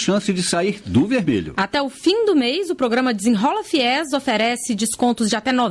chance de sair do vermelho. Até o fim do mês, o programa Desenrola Fies oferece descontos de até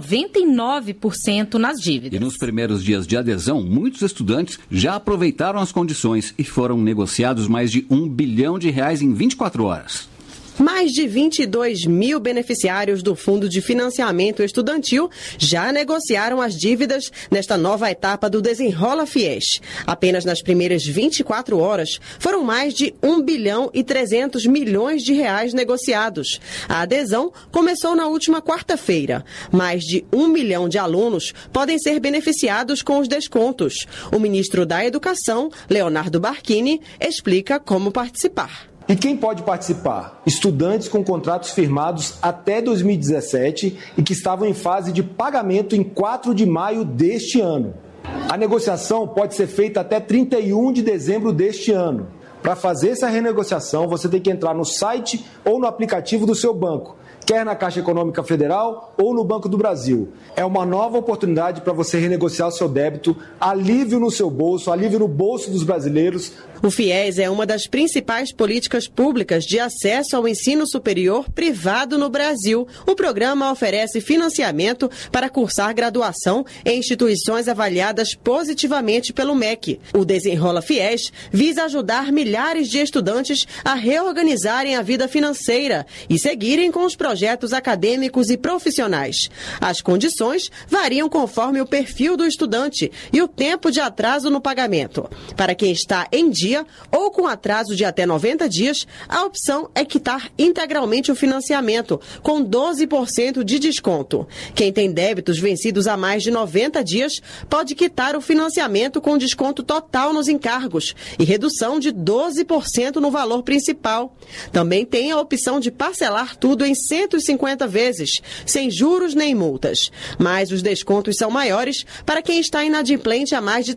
99% nas dívidas. E nos primeiros dias de adesão, muitos estudantes já aproveitaram as condições e foram negociados mais de R$1 bilhão em 24 horas. Mais de 22 mil beneficiários do Fundo de Financiamento Estudantil já negociaram as dívidas nesta nova etapa do Desenrola Fies. Apenas nas primeiras 24 horas foram mais de R$1 bilhão e 300 milhões negociados. A adesão começou na última quarta-feira. Mais de 1 milhão de alunos podem ser beneficiados com os descontos. O ministro da Educação, Leonardo Barquini, explica como participar. E quem pode participar? Estudantes com contratos firmados até 2017 e que estavam em fase de pagamento em 4 de maio deste ano. A negociação pode ser feita até 31 de dezembro deste ano. Para fazer essa renegociação, você tem que entrar no site ou no aplicativo do seu banco, quer na Caixa Econômica Federal ou no Banco do Brasil. É uma nova oportunidade para você renegociar o seu débito, alívio no seu bolso, alívio no bolso dos brasileiros. O FIES é uma das principais políticas públicas de acesso ao ensino superior privado no Brasil. O programa oferece financiamento para cursar graduação em instituições avaliadas positivamente pelo MEC. O Desenrola Fies visa ajudar milhares de estudantes a reorganizarem a vida financeira e seguirem com os projetos acadêmicos e profissionais. As condições variam conforme o perfil do estudante e o tempo de atraso no pagamento. Para quem está em dia ou com atraso de até 90 dias, a opção é quitar integralmente o financiamento, com 12% de desconto. Quem tem débitos vencidos há mais de 90 dias pode quitar o financiamento com desconto total nos encargos e redução de 12% no valor principal. Também tem a opção de parcelar tudo em 150 vezes, sem juros nem multas. Mas os descontos são maiores para quem está inadimplente há mais de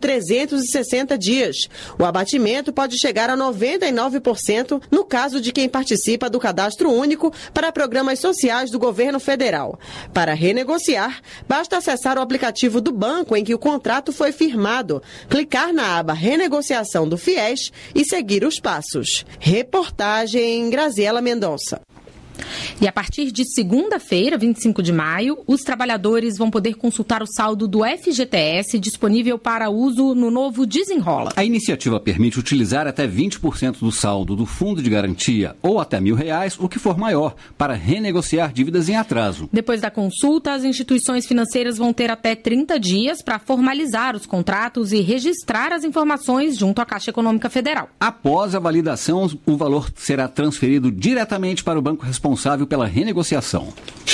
360 dias. O abatimento pode chegar a 99% no caso de quem participa do Cadastro Único para programas sociais do governo federal. Para renegociar, basta acessar o aplicativo do banco em que o contrato foi firmado, clicar na aba Renegociação do FIES e seguir os passos. Reportagem Graziela Mendonça. E a partir de segunda-feira, 25 de maio, os trabalhadores vão poder consultar o saldo do FGTS disponível para uso no novo Desenrola. A iniciativa permite utilizar até 20% do saldo do fundo de garantia ou até R$1.000, o que for maior, para renegociar dívidas em atraso. Depois da consulta, as instituições financeiras vão ter até 30 dias para formalizar os contratos e registrar as informações junto à Caixa Econômica Federal. Após a validação, o valor será transferido diretamente para o banco responsável pela renegociação.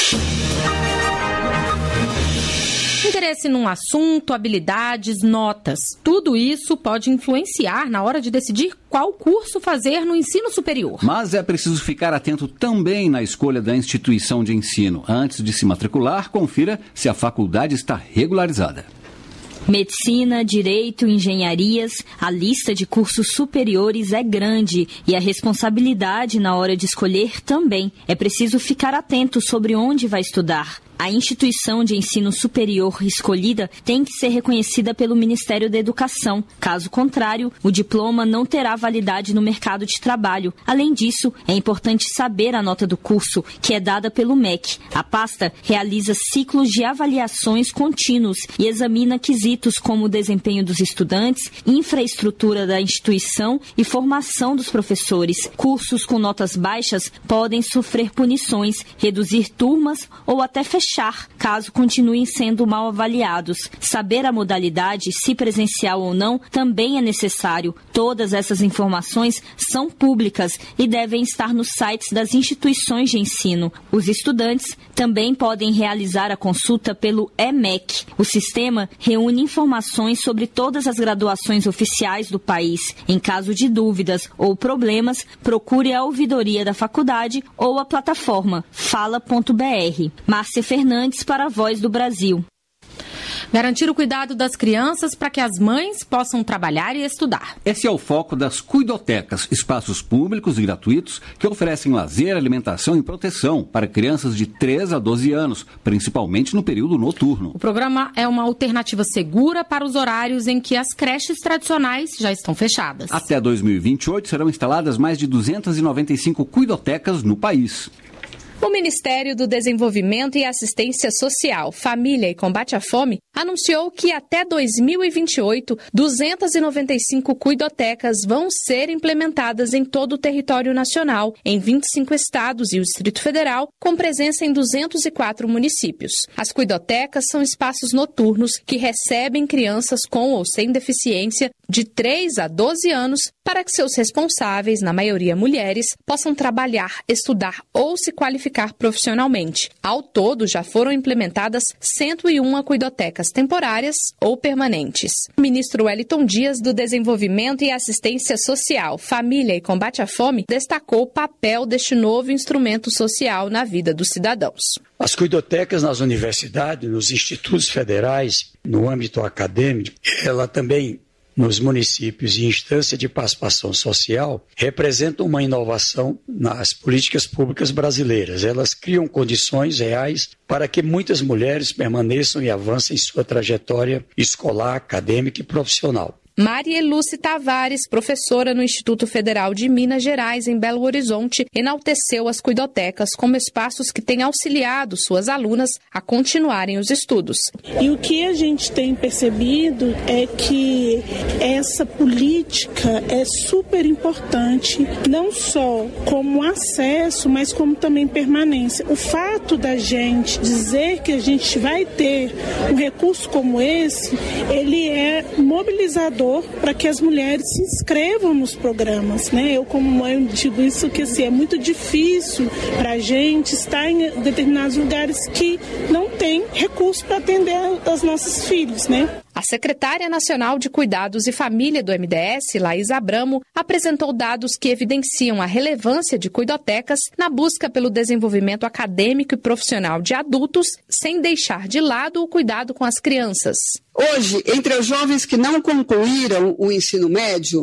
Interesse num assunto, habilidades, notas. Tudo isso pode influenciar na hora de decidir qual curso fazer no ensino superior. Mas é preciso ficar atento também na escolha da instituição de ensino. Antes de se matricular, confira se a faculdade está regularizada. Medicina, direito, engenharias, a lista de cursos superiores é grande e a responsabilidade na hora de escolher também. É preciso ficar atento sobre onde vai estudar. A instituição de ensino superior escolhida tem que ser reconhecida pelo Ministério da Educação. Caso contrário, o diploma não terá validade no mercado de trabalho. Além disso, é importante saber a nota do curso, que é dada pelo MEC. A pasta realiza ciclos de avaliações contínuos e examina quesitos como o desempenho dos estudantes, infraestrutura da instituição e formação dos professores. Cursos com notas baixas podem sofrer punições, reduzir turmas ou até fechar, caso continuem sendo mal avaliados. Saber a modalidade, se presencial ou não, também é necessário. Todas essas informações são públicas e devem estar nos sites das instituições de ensino. Os estudantes também podem realizar a consulta pelo EMEC. O sistema reúne informações sobre todas as graduações oficiais do país. Em caso de dúvidas ou problemas, procure a ouvidoria da faculdade ou a plataforma fala.br. Márcia Fernandes para a Voz do Brasil. Garantir o cuidado das crianças para que as mães possam trabalhar e estudar. Esse é o foco das cuidotecas, espaços públicos e gratuitos que oferecem lazer, alimentação e proteção para crianças de 3 a 12 anos, principalmente no período noturno. O programa é uma alternativa segura para os horários em que as creches tradicionais já estão fechadas. Até 2028 serão instaladas mais de 295 cuidotecas no país. O Ministério do Desenvolvimento e Assistência Social, Família e Combate à Fome anunciou que até 2028, 295 cuidotecas vão ser implementadas em todo o território nacional, em 25 estados e o Distrito Federal, com presença em 204 municípios. As cuidotecas são espaços noturnos que recebem crianças com ou sem deficiência de 3 a 12 anos para que seus responsáveis, na maioria mulheres, possam trabalhar, estudar ou se qualificar profissionalmente. Ao todo, já foram implementadas 101 cuidotecas temporárias ou permanentes. O ministro Wellington Dias, do Desenvolvimento e Assistência Social, Família e Combate à Fome, destacou o papel deste novo instrumento social na vida dos cidadãos. As cuidotecas nas universidades, nos institutos federais, no âmbito acadêmico, ela também nos municípios e instância de participação social, representam uma inovação nas políticas públicas brasileiras. Elas criam condições reais para que muitas mulheres permaneçam e avancem em sua trajetória escolar, acadêmica e profissional. Maria Lúcia Tavares, professora no Instituto Federal de Minas Gerais, em Belo Horizonte, enalteceu as cuidotecas como espaços que têm auxiliado suas alunas a continuarem os estudos. E o que a gente tem percebido é que essa política é super importante, não só como acesso, mas como também permanência. O fato da gente dizer que a gente vai ter um recurso como esse, ele é mobilizador para que as mulheres se inscrevam nos programas, né? Eu, como mãe, digo isso que assim, é muito difícil para a gente estar em determinados lugares que não tem recurso para atender as nossas filhos, né? A secretária nacional de Cuidados e Família do MDS, Laís Abramo, apresentou dados que evidenciam a relevância de cuidotecas na busca pelo desenvolvimento acadêmico e profissional de adultos, sem deixar de lado o cuidado com as crianças. Hoje, entre os jovens que não concluíram o ensino médio,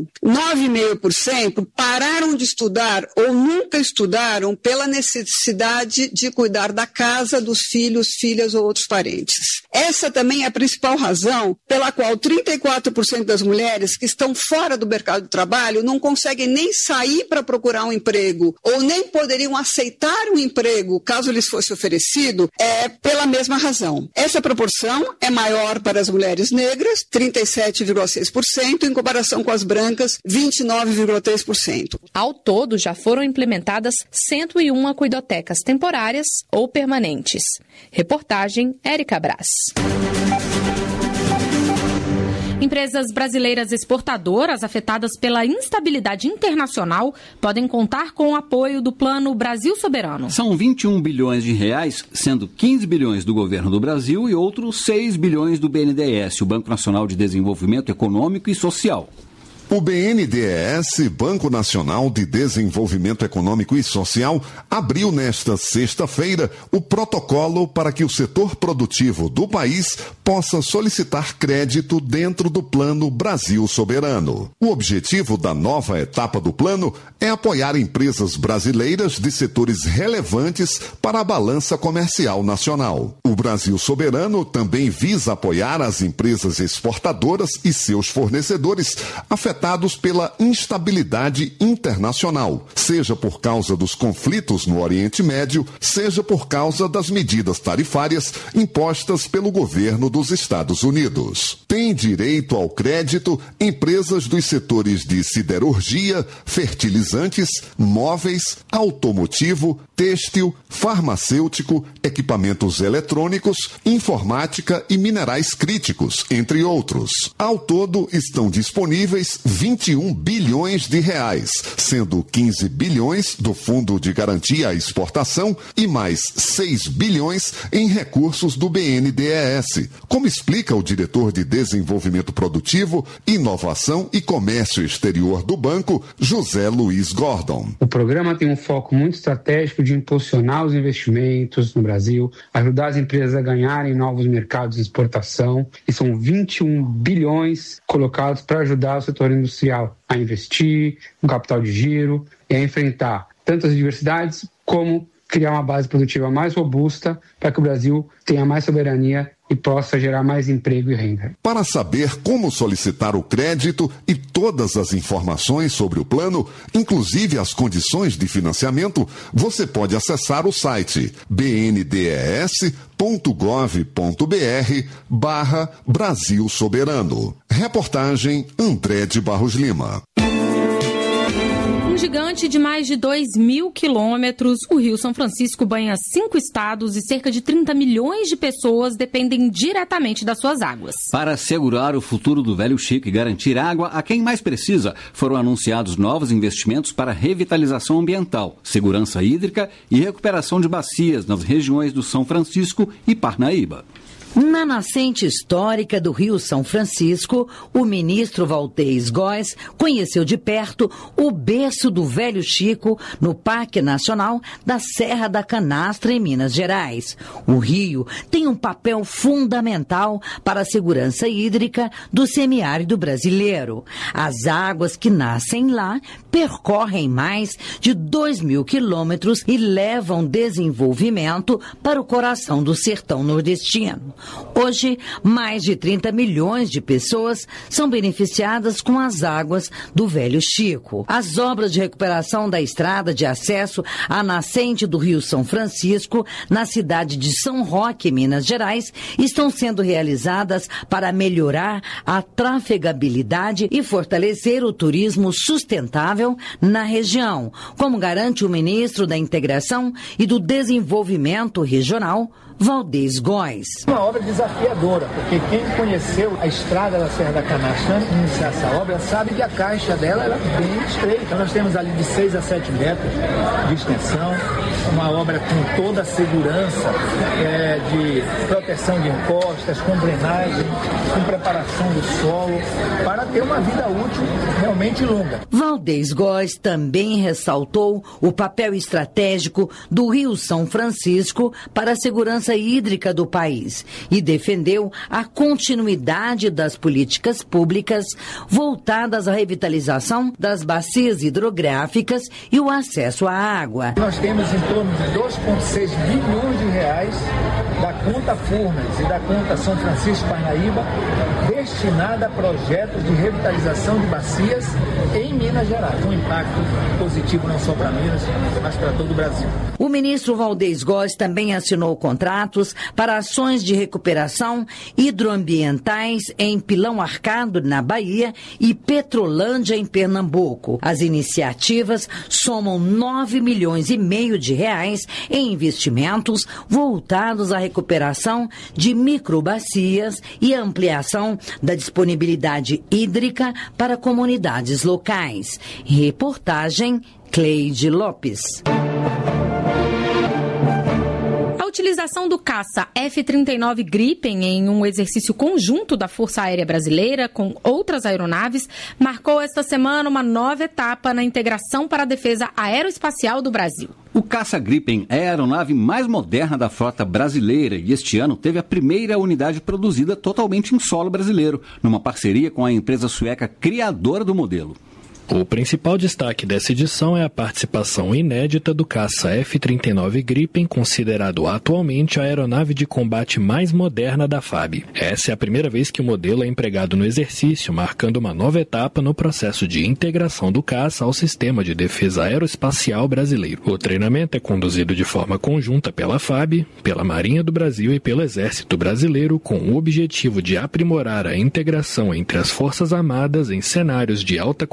9,5% pararam de estudar ou nunca estudaram pela necessidade de cuidar da casa, dos filhos, filhas ou outros parentes. Essa também é a principal razão pela qual 34% das mulheres que estão fora do mercado de trabalho não conseguem nem sair para procurar um emprego ou nem poderiam aceitar um emprego caso lhes fosse oferecido, pela mesma razão. Essa proporção é maior para as mulheres negras, 37,6%, em comparação com as brancas, 29,3%. Ao todo, já foram implementadas 101 cuidotecas temporárias ou permanentes. Reportagem Érica Brás. Empresas brasileiras exportadoras afetadas pela instabilidade internacional podem contar com o apoio do Plano Brasil Soberano. São 21 bilhões de reais, sendo 15 bilhões do governo do Brasil e outros 6 bilhões do BNDES, o Banco Nacional de Desenvolvimento Econômico e Social. O BNDES, Banco Nacional de Desenvolvimento Econômico e Social, abriu nesta sexta-feira o protocolo para que o setor produtivo do país possa solicitar crédito dentro do Plano Brasil Soberano. O objetivo da nova etapa do plano é apoiar empresas brasileiras de setores relevantes para a balança comercial nacional. O Brasil Soberano também visa apoiar as empresas exportadoras e seus fornecedores afetados pela instabilidade internacional, seja por causa dos conflitos no Oriente Médio, seja por causa das medidas tarifárias impostas pelo governo dos Estados Unidos. Tem direito ao crédito empresas dos setores de siderurgia, fertilizantes, móveis, automotivo, têxtil, farmacêutico, equipamentos eletrônicos, informática e minerais críticos, entre outros. Ao todo, estão disponíveis 21 bilhões de reais, sendo 15 bilhões do Fundo de Garantia à Exportação e mais 6 bilhões em recursos do BNDES, como explica o diretor de Desenvolvimento Produtivo, Inovação e Comércio Exterior do banco, José Luiz Gordon. O programa tem um foco muito estratégico de impulsionar os investimentos no Brasil, ajudar as empresas a ganharem novos mercados de exportação, e são 21 bilhões colocados para ajudar o setor industrial a investir no capital de giro e a enfrentar tantas adversidades como criar uma base produtiva mais robusta para que o Brasil tenha mais soberania e possa gerar mais emprego e renda. Para saber como solicitar o crédito e todas as informações sobre o plano, inclusive as condições de financiamento, você pode acessar o site bndes.gov.br/Brasil Soberano. Reportagem André de Barros Lima. Um gigante de mais de 2.000 quilômetros, o Rio São Francisco banha 5 estados e cerca de 30 milhões de pessoas dependem diretamente das suas águas. Para assegurar o futuro do Velho Chico e garantir água a quem mais precisa, foram anunciados novos investimentos para revitalização ambiental, segurança hídrica e recuperação de bacias nas regiões do São Francisco e Parnaíba. Na nascente histórica do Rio São Francisco, o ministro Valdez Góes conheceu de perto o berço do Velho Chico no Parque Nacional da Serra da Canastra, em Minas Gerais. O rio tem um papel fundamental para a segurança hídrica do semiárido brasileiro. As águas que nascem lá percorrem mais de 2.000 quilômetros e levam desenvolvimento para o coração do sertão nordestino. Hoje, mais de 30 milhões de pessoas são beneficiadas com as águas do Velho Chico. As obras de recuperação da estrada de acesso à nascente do Rio São Francisco, na cidade de São Roque, Minas Gerais, estão sendo realizadas para melhorar a trafegabilidade e fortalecer o turismo sustentável na região, como garante o ministro da Integração e do Desenvolvimento Regional, Valdez Góes. Uma obra desafiadora, porque quem conheceu a estrada da Serra da Canastra antes de iniciar essa obra sabe que a caixa dela era bem estreita. Então nós temos ali de 6 a 7 metros de extensão, uma obra com toda a segurança de proteção de encostas, com drenagem, com preparação do solo, para ter uma vida útil realmente longa. Valdez Góes também ressaltou o papel estratégico do Rio São Francisco para a segurança hídrica do país e defendeu a continuidade das políticas públicas voltadas à revitalização das bacias hidrográficas e o acesso à água. Nós temos em torno de 2,6 bilhões de reais da conta Furnas e da conta São Francisco Parnaíba destinada a projetos de revitalização de bacias em Minas Gerais. Um impacto positivo não só para Minas, mas para todo o Brasil. O ministro Valdez Góes também assinou contratos para ações de recuperação hidroambientais em Pilão Arcado, na Bahia, e Petrolândia, em Pernambuco. As iniciativas somam 9 milhões e meio de reais em investimentos voltados à recuperação de microbacias e ampliação da disponibilidade hídrica para comunidades locais. Reportagem Cleide Lopes. A utilização do caça F-39 Gripen em um exercício conjunto da Força Aérea Brasileira com outras aeronaves marcou esta semana uma nova etapa na integração para a defesa aeroespacial do Brasil. O caça Gripen é a aeronave mais moderna da frota brasileira e este ano teve a primeira unidade produzida totalmente em solo brasileiro, numa parceria com a empresa sueca criadora do modelo. O principal destaque dessa edição é a participação inédita do caça F-39 Gripen, considerado atualmente a aeronave de combate mais moderna da FAB. Essa é a primeira vez que o modelo é empregado no exercício, marcando uma nova etapa no processo de integração do caça ao sistema de defesa aeroespacial brasileiro. O treinamento é conduzido de forma conjunta pela FAB, pela Marinha do Brasil e pelo Exército Brasileiro, com o objetivo de aprimorar a integração entre as Forças Armadas em cenários de alta complexidade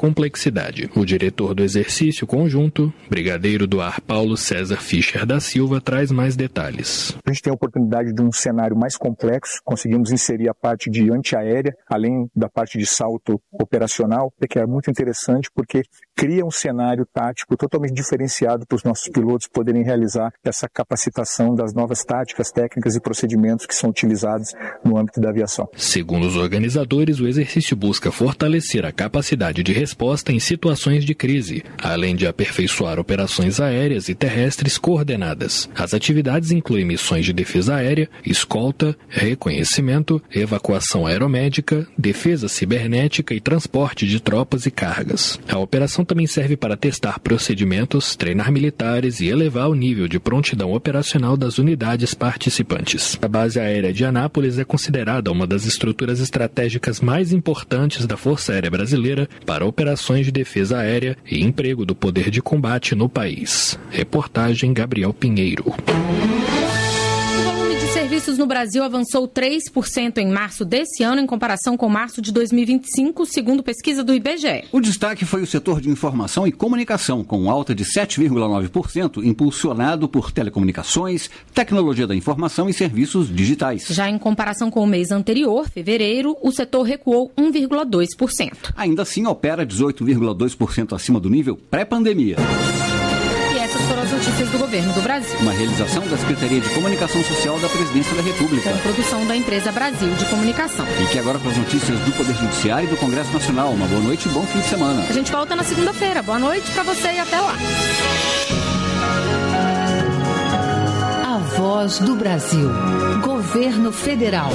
capacidade. O diretor do exercício conjunto, brigadeiro do ar Paulo César Fischer da Silva, traz mais detalhes. A gente tem a oportunidade de um cenário mais complexo, conseguimos inserir a parte de antiaérea, além da parte de salto operacional, que é muito interessante porque cria um cenário tático totalmente diferenciado para os nossos pilotos poderem realizar essa capacitação das novas táticas, técnicas e procedimentos que são utilizados no âmbito da aviação. Segundo os organizadores, o exercício busca fortalecer a capacidade de resposta em situações de crise, além de aperfeiçoar operações aéreas e terrestres coordenadas. As atividades incluem missões de defesa aérea, escolta, reconhecimento, evacuação aeromédica, defesa cibernética e transporte de tropas e cargas. A operação também serve para testar procedimentos, treinar militares e elevar o nível de prontidão operacional das unidades participantes. A base aérea de Anápolis é considerada uma das estruturas estratégicas mais importantes da Força Aérea Brasileira para operações de defesa aérea e emprego do poder de combate no país. Reportagem Gabriel Pinheiro. Serviços no Brasil avançou 3% em março desse ano em comparação com março de 2025, segundo pesquisa do IBGE. O destaque foi o setor de informação e comunicação, com alta de 7,9%, impulsionado por telecomunicações, tecnologia da informação e serviços digitais. Já em comparação com o mês anterior, fevereiro, o setor recuou 1,2%. Ainda assim, opera 18,2% acima do nível pré-pandemia. Foram as notícias do governo do Brasil. Uma realização da Secretaria de Comunicação Social da Presidência da República. Com produção da empresa Brasil de Comunicação. Fique agora com as notícias do Poder Judiciário e do Congresso Nacional. Uma boa noite e bom fim de semana. A gente volta na segunda-feira. Boa noite para você e até lá. A Voz do Brasil. Governo Federal.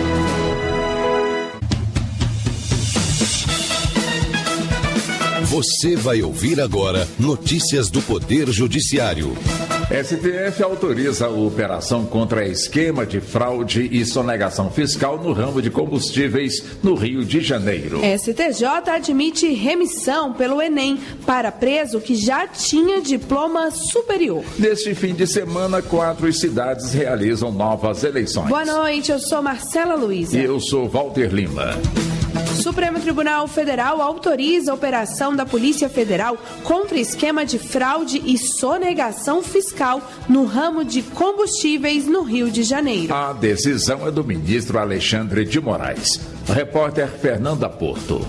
Você vai ouvir agora notícias do Poder Judiciário. STF autoriza a operação contra esquema de fraude e sonegação fiscal no ramo de combustíveis no Rio de Janeiro. STJ admite remissão pelo Enem para preso que já tinha diploma superior. Neste fim de semana, 4 cidades realizam novas eleições. Boa noite, eu sou Marcela Luiza. E eu sou Walter Lima. Supremo Tribunal Federal autoriza a operação da Polícia Federal contra esquema de fraude e sonegação fiscal no ramo de combustíveis no Rio de Janeiro. A decisão é do ministro Alexandre de Moraes. Repórter Fernanda Porto.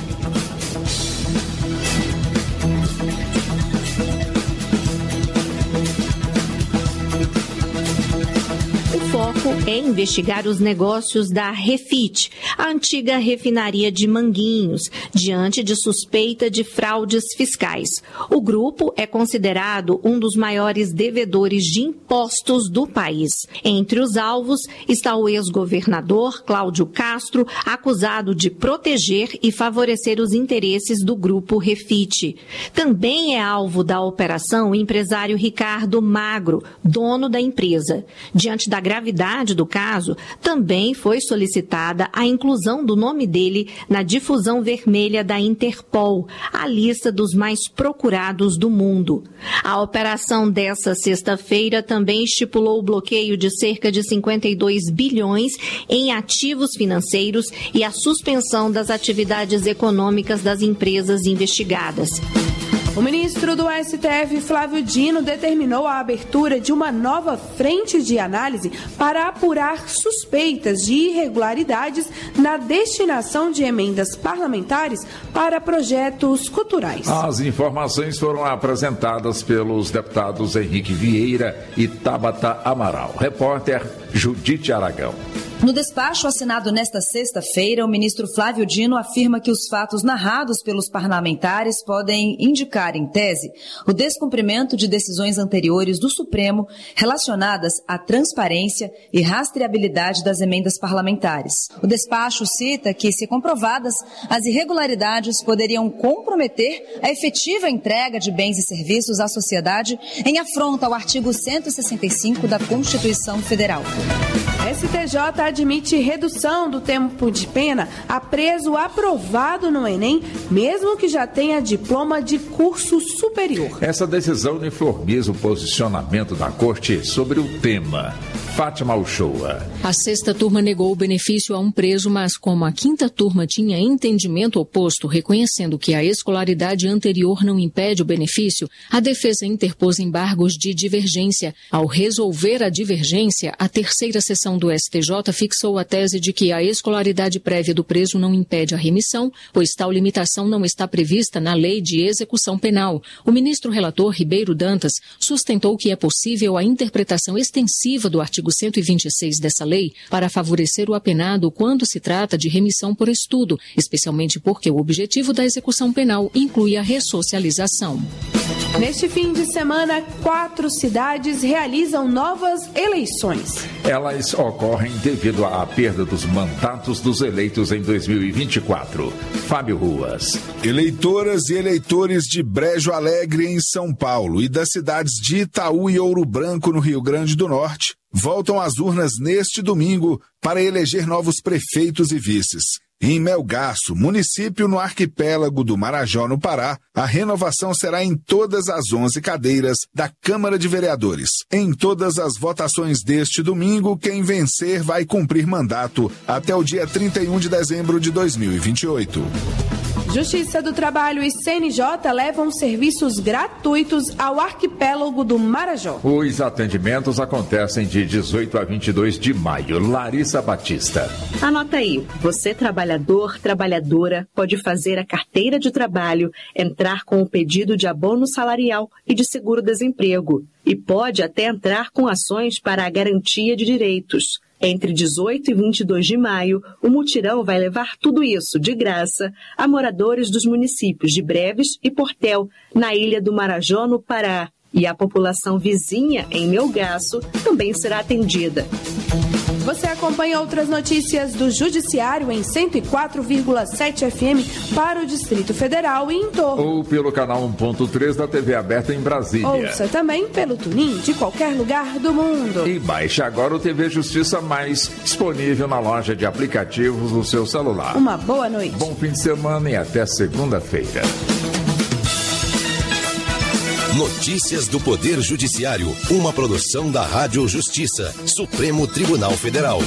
É investigar os negócios da Refit, a antiga refinaria de Manguinhos, diante de suspeita de fraudes fiscais. O grupo é considerado um dos maiores devedores de impostos do país. Entre os alvos está o ex-governador Cláudio Castro, acusado de proteger e favorecer os interesses do grupo Refit. Também é alvo da operação o empresário Ricardo Magro, dono da empresa. Diante da gravidade do caso, também foi solicitada a inclusão do nome dele na difusão vermelha da Interpol, a lista dos mais procurados do mundo. A operação dessa sexta-feira também estipulou o bloqueio de cerca de 52 bilhões em ativos financeiros e a suspensão das atividades econômicas das empresas investigadas. O ministro do STF, Flávio Dino, determinou a abertura de uma nova frente de análise para apurar suspeitas de irregularidades na destinação de emendas parlamentares para projetos culturais. As informações foram apresentadas pelos deputados Henrique Vieira e Tabata Amaral. Repórter Judite Aragão. No despacho assinado nesta sexta-feira, o ministro Flávio Dino afirma que os fatos narrados pelos parlamentares podem indicar, em tese, o descumprimento de decisões anteriores do Supremo relacionadas à transparência e rastreabilidade das emendas parlamentares. O despacho cita que, se comprovadas, as irregularidades poderiam comprometer a efetiva entrega de bens e serviços à sociedade em afronta ao artigo 165 da Constituição Federal. STJ admite redução do tempo de pena a preso aprovado no Enem, mesmo que já tenha diploma de curso superior. Essa decisão uniformiza o posicionamento da Corte sobre o tema. Fátima Uchoa. A sexta turma negou o benefício a um preso, mas como a quinta turma tinha entendimento oposto, reconhecendo que a escolaridade anterior não impede o benefício, a defesa interpôs embargos de divergência. Ao resolver a divergência, a terceira sessão do STJ fixou a tese de que a escolaridade prévia do preso não impede a remissão, pois tal limitação não está prevista na Lei de Execução Penal. O ministro relator Ribeiro Dantas sustentou que é possível a interpretação extensiva do artigo 126 dessa lei para favorecer o apenado quando se trata de remissão por estudo, especialmente porque o objetivo da execução penal inclui a ressocialização. Neste fim de semana, 4 cidades realizam novas eleições. Elas ocorrem devido à perda dos mandatos dos eleitos em 2024. Fábio Ruas. Eleitoras e eleitores de Brejo Alegre, em São Paulo, e das cidades de Itaú e Ouro Branco, no Rio Grande do Norte, voltam às urnas neste domingo para eleger novos prefeitos e vices. Em Melgaço, município no arquipélago do Marajó, no Pará, a renovação será em todas as 11 cadeiras da Câmara de Vereadores. Em todas as votações deste domingo, quem vencer vai cumprir mandato até o dia 31 de dezembro de 2028. Justiça do Trabalho e CNJ levam serviços gratuitos ao arquipélago do Marajó. Os atendimentos acontecem de 18 a 22 de maio. Larissa Batista. Anota aí, você trabalhador, trabalhadora, pode fazer a carteira de trabalho, entrar com o pedido de abono salarial e de seguro-desemprego. E pode até entrar com ações para a garantia de direitos. Entre 18 e 22 de maio, o mutirão vai levar tudo isso de graça a moradores dos municípios de Breves e Portel, na ilha do Marajó, no Pará. E a população vizinha, em Melgaço, também será atendida. Você acompanha outras notícias do Judiciário em 104,7 FM para o Distrito Federal e em torno. Ou pelo canal 1.3 da TV aberta em Brasília. Ouça também pelo TuneIn de qualquer lugar do mundo. E baixe agora o TV Justiça Mais, disponível na loja de aplicativos do seu celular. Uma boa noite. Bom fim de semana e até segunda-feira. Notícias do Poder Judiciário, uma produção da Rádio Justiça, Supremo Tribunal Federal.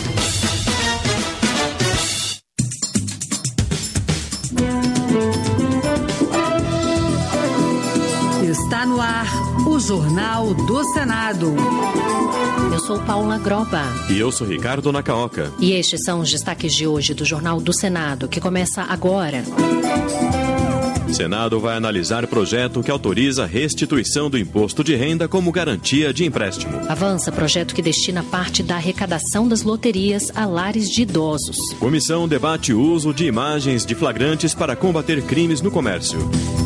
Está no ar o Jornal do Senado. Eu sou Paula Groba. E eu sou Ricardo Nacaoca. E estes são os destaques de hoje do Jornal do Senado, que começa agora. O Senado vai analisar projeto que autoriza a restituição do imposto de renda como garantia de empréstimo. Avança projeto que destina parte da arrecadação das loterias a lares de idosos. Comissão debate o uso de imagens de flagrantes para combater crimes no comércio.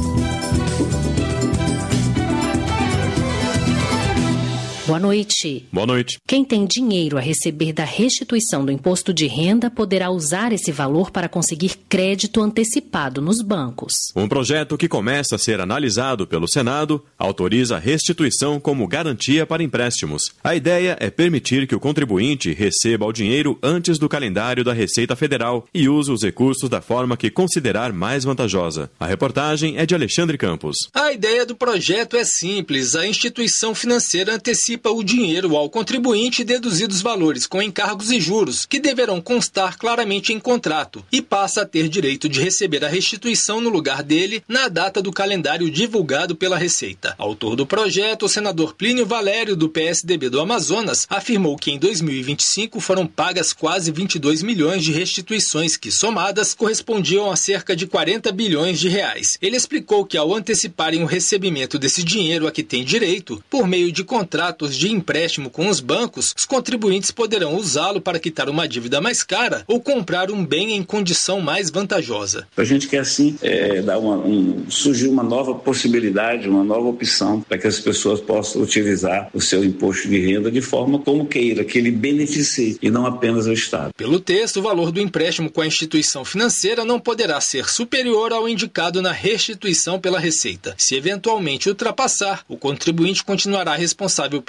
Boa noite. Boa noite. Quem tem dinheiro a receber da restituição do imposto de renda poderá usar esse valor para conseguir crédito antecipado nos bancos. Um projeto que começa a ser analisado pelo Senado autoriza a restituição como garantia para empréstimos. A ideia é permitir que o contribuinte receba o dinheiro antes do calendário da Receita Federal e use os recursos da forma que considerar mais vantajosa. A reportagem é de Alexandre Campos. A ideia do projeto é simples. A instituição financeira antecipa o dinheiro ao contribuinte deduzidos valores com encargos e juros, que deverão constar claramente em contrato, e passa a ter direito de receber a restituição no lugar dele na data do calendário divulgado pela Receita. Autor do projeto, o senador Plínio Valério, do PSDB do Amazonas, afirmou que em 2025 foram pagas quase 22 milhões de restituições que, somadas, correspondiam a cerca de 40 bilhões de reais. Ele explicou que ao anteciparem o recebimento desse dinheiro a que tem direito, por meio de contratos de empréstimo com os bancos, os contribuintes poderão usá-lo para quitar uma dívida mais cara ou comprar um bem em condição mais vantajosa. A gente quer assim surgir uma nova possibilidade, uma nova opção para que as pessoas possam utilizar o seu imposto de renda de forma como queira, que ele beneficie e não apenas o Estado. Pelo texto, o valor do empréstimo com a instituição financeira não poderá ser superior ao indicado na restituição pela Receita. Se eventualmente ultrapassar, o contribuinte continuará responsável pelo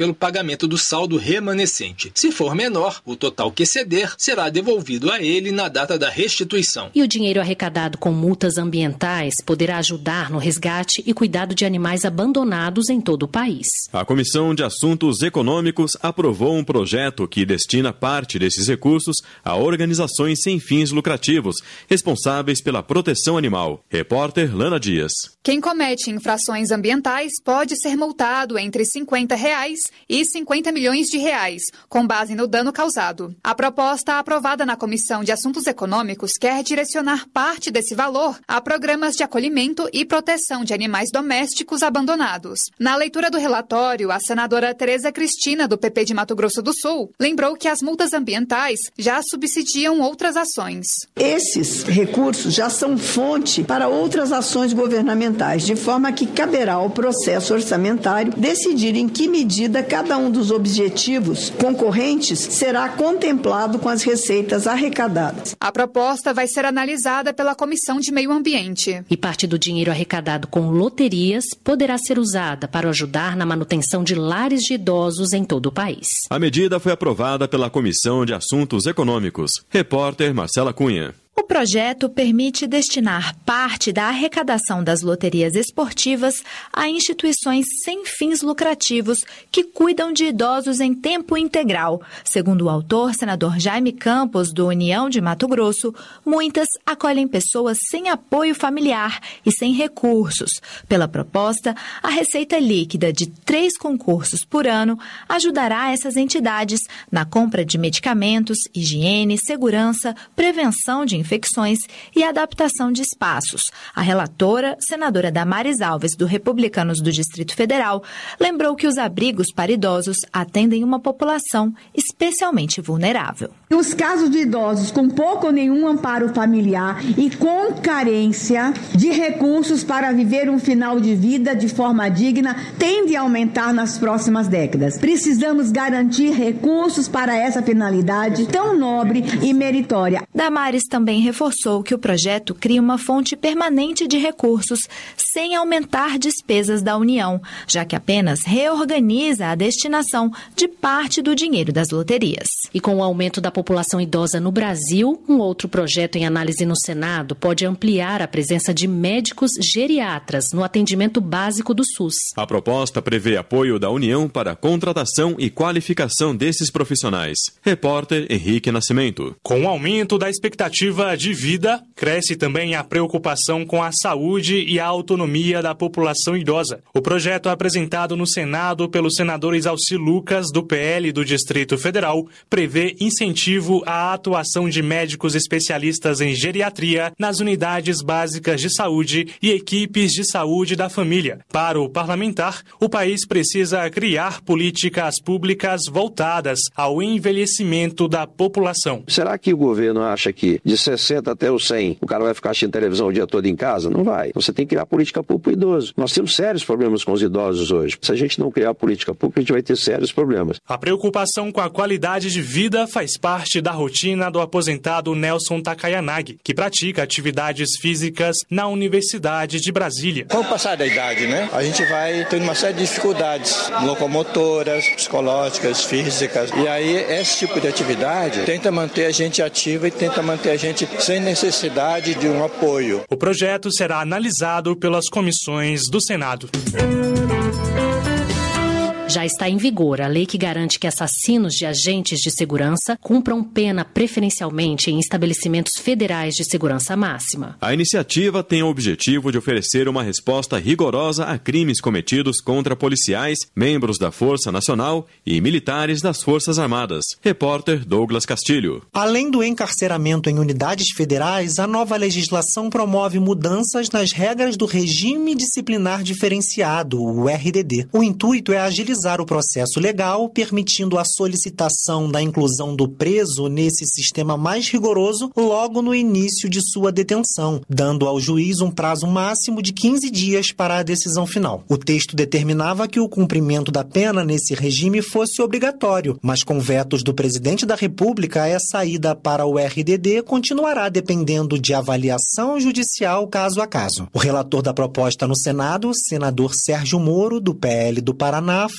pelo pagamento do saldo remanescente. Se for menor, o total que exceder será devolvido a ele na data da restituição. E o dinheiro arrecadado com multas ambientais poderá ajudar no resgate e cuidado de animais abandonados em todo o país. A Comissão de Assuntos Econômicos aprovou um projeto que destina parte desses recursos a organizações sem fins lucrativos, responsáveis pela proteção animal. Repórter Lana Dias. Quem comete infrações ambientais pode ser multado entre R$ 50 e R$ 50 milhões, com base no dano causado. A proposta aprovada na Comissão de Assuntos Econômicos quer direcionar parte desse valor a programas de acolhimento e proteção de animais domésticos abandonados. Na leitura do relatório, a senadora Tereza Cristina, do PP de Mato Grosso do Sul, lembrou que as multas ambientais já subsidiam outras ações. Esses recursos já são fonte para outras ações governamentais, de forma que caberá ao processo orçamentário decidir em que medida cada um dos objetivos concorrentes será contemplado com as receitas arrecadadas. A proposta vai ser analisada pela Comissão de Meio Ambiente. E parte do dinheiro arrecadado com loterias poderá ser usada para ajudar na manutenção de lares de idosos em todo o país. A medida foi aprovada pela Comissão de Assuntos Econômicos. Repórter Marcela Cunha. O projeto permite destinar parte da arrecadação das loterias esportivas a instituições sem fins lucrativos que cuidam de idosos em tempo integral. Segundo o autor, senador Jaime Campos, do União de Mato Grosso, muitas acolhem pessoas sem apoio familiar e sem recursos. Pela proposta, a receita líquida de 3 concursos por ano ajudará essas entidades na compra de medicamentos, higiene, segurança, prevenção de infecções e adaptação de espaços. A relatora, senadora Damares Alves, do Republicanos do Distrito Federal, lembrou que os abrigos para idosos atendem uma população especialmente vulnerável. Os casos de idosos com pouco ou nenhum amparo familiar e com carência de recursos para viver um final de vida de forma digna tende a aumentar nas próximas décadas. Precisamos garantir recursos para essa finalidade tão nobre e meritória. Damares também reforçou que o projeto cria uma fonte permanente de recursos sem aumentar despesas da União, já que apenas reorganiza a destinação de parte do dinheiro das loterias. E com o aumento da população idosa no Brasil, um outro projeto em análise no Senado pode ampliar a presença de médicos geriatras no atendimento básico do SUS. A proposta prevê apoio da União para a contratação e qualificação desses profissionais. Repórter Henrique Nascimento. Com o aumento da expectativa de vida, cresce também a preocupação com a saúde e a autonomia da população idosa. O projeto apresentado no Senado pelo senador Exalci Lucas, do PL do Distrito Federal, prevê incentivo à atuação de médicos especialistas em geriatria nas unidades básicas de saúde e equipes de saúde da família. Para o parlamentar, o país precisa criar políticas públicas voltadas ao envelhecimento da população. Será que o governo acha que de 60 até os 100 o cara vai ficar assistindo televisão o dia todo em casa? Não vai. Você tem que criar política pública para o idoso. Nós temos sérios problemas com os idosos hoje. Se a gente não criar política pública, a gente vai ter sérios problemas. A preocupação com a qualidade de vida faz parte da rotina do aposentado Nelson Takayanagi, que pratica atividades físicas na Universidade de Brasília. Com o passar da idade, a gente vai tendo uma série de dificuldades locomotoras, psicológicas, físicas. E aí, esse tipo de atividade tenta manter a gente ativa e tenta manter a gente sem necessidade de um apoio. O projeto será analisado pelas comissões do Senado. Já está em vigor a lei que garante que assassinos de agentes de segurança cumpram pena preferencialmente em estabelecimentos federais de segurança máxima. A iniciativa tem o objetivo de oferecer uma resposta rigorosa a crimes cometidos contra policiais, membros da Força Nacional e militares das Forças Armadas. Repórter Douglas Castilho. Além do encarceramento em unidades federais, a nova legislação promove mudanças nas regras do Regime Disciplinar Diferenciado, o RDD. O intuito é agilizar o processo legal, permitindo a solicitação da inclusão do preso nesse sistema mais rigoroso logo no início de sua detenção, dando ao juiz um prazo máximo de 15 dias para a decisão final. O texto determinava que o cumprimento da pena nesse regime fosse obrigatório, mas com vetos do presidente da República, essa ida para o RDD continuará dependendo de avaliação judicial caso a caso. O relator da proposta no Senado, senador Sérgio Moro, do PL do Paraná,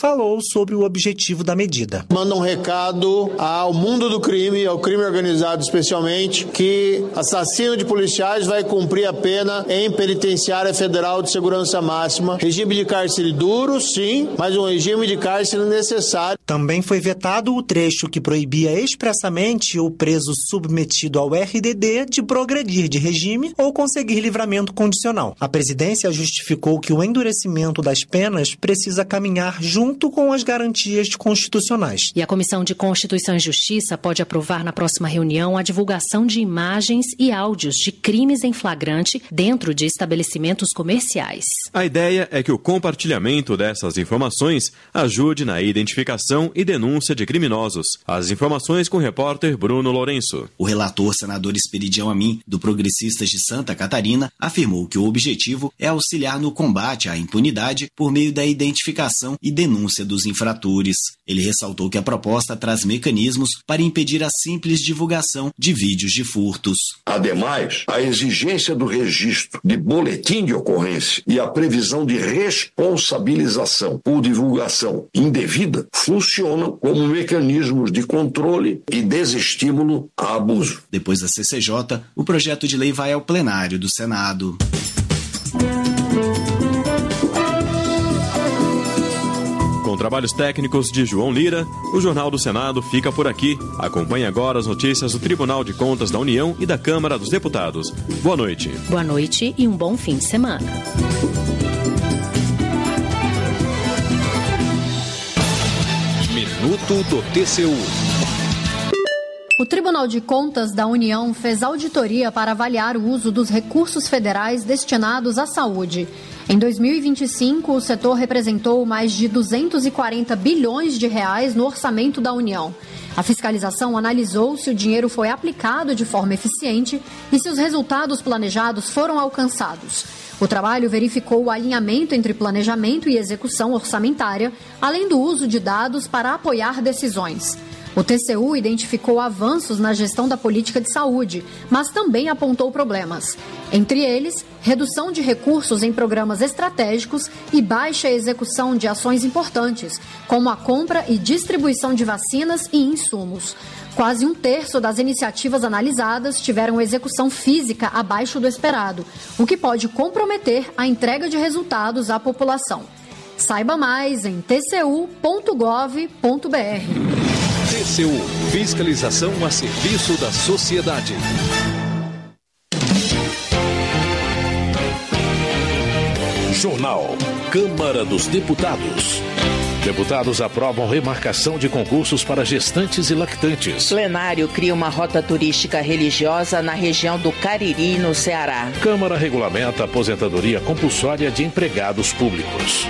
falou sobre o objetivo da medida. Manda um recado ao mundo do crime, ao crime organizado especialmente, que assassino de policiais vai cumprir a pena em penitenciária federal de segurança máxima. Regime de cárcere duro, sim, mas um regime de cárcere necessário. Também foi vetado o trecho que proibia expressamente o preso submetido ao RDD de progredir de regime ou conseguir livramento condicional. A presidência justificou que o endurecimento das penas precisa caminhar junto com as garantias constitucionais. E a Comissão de Constituição e Justiça pode aprovar na próxima reunião a divulgação de imagens e áudios de crimes em flagrante dentro de estabelecimentos comerciais. A ideia é que o compartilhamento dessas informações ajude na identificação e denúncia de criminosos. As informações com o repórter Bruno Lourenço. O relator senador Esperidião Amin, do Progressistas de Santa Catarina, afirmou que o objetivo é auxiliar no combate à impunidade por meio da identificação e denúncia dos infratores. Ele ressaltou que a proposta traz mecanismos para impedir a simples divulgação de vídeos de furtos. Ademais, a exigência do registro de boletim de ocorrência e a previsão de responsabilização por divulgação indevida funcionam como mecanismos de controle e desestímulo a abuso. Depois da CCJ, o projeto de lei vai ao plenário do Senado. Com trabalhos técnicos de João Lira, o Jornal do Senado fica por aqui. Acompanhe agora as notícias do Tribunal de Contas da União e da Câmara dos Deputados. Boa noite. Boa noite e um bom fim de semana. Minuto do TCU. O Tribunal de Contas da União fez auditoria para avaliar o uso dos recursos federais destinados à saúde. Em 2025, o setor representou mais de 240 bilhões de reais no orçamento da União. A fiscalização analisou se o dinheiro foi aplicado de forma eficiente e se os resultados planejados foram alcançados. O trabalho verificou o alinhamento entre planejamento e execução orçamentária, além do uso de dados para apoiar decisões. O TCU identificou avanços na gestão da política de saúde, mas também apontou problemas. Entre eles, redução de recursos em programas estratégicos e baixa execução de ações importantes, como a compra e distribuição de vacinas e insumos. Quase um terço das iniciativas analisadas tiveram execução física abaixo do esperado, o que pode comprometer a entrega de resultados à população. Saiba mais em tcu.gov.br. TCU, fiscalização a serviço da sociedade. Jornal Câmara dos Deputados. Deputados aprovam remarcação de concursos para gestantes e lactantes. Plenário cria uma rota turística religiosa na região do Cariri, no Ceará. Câmara regulamenta a aposentadoria compulsória de empregados públicos.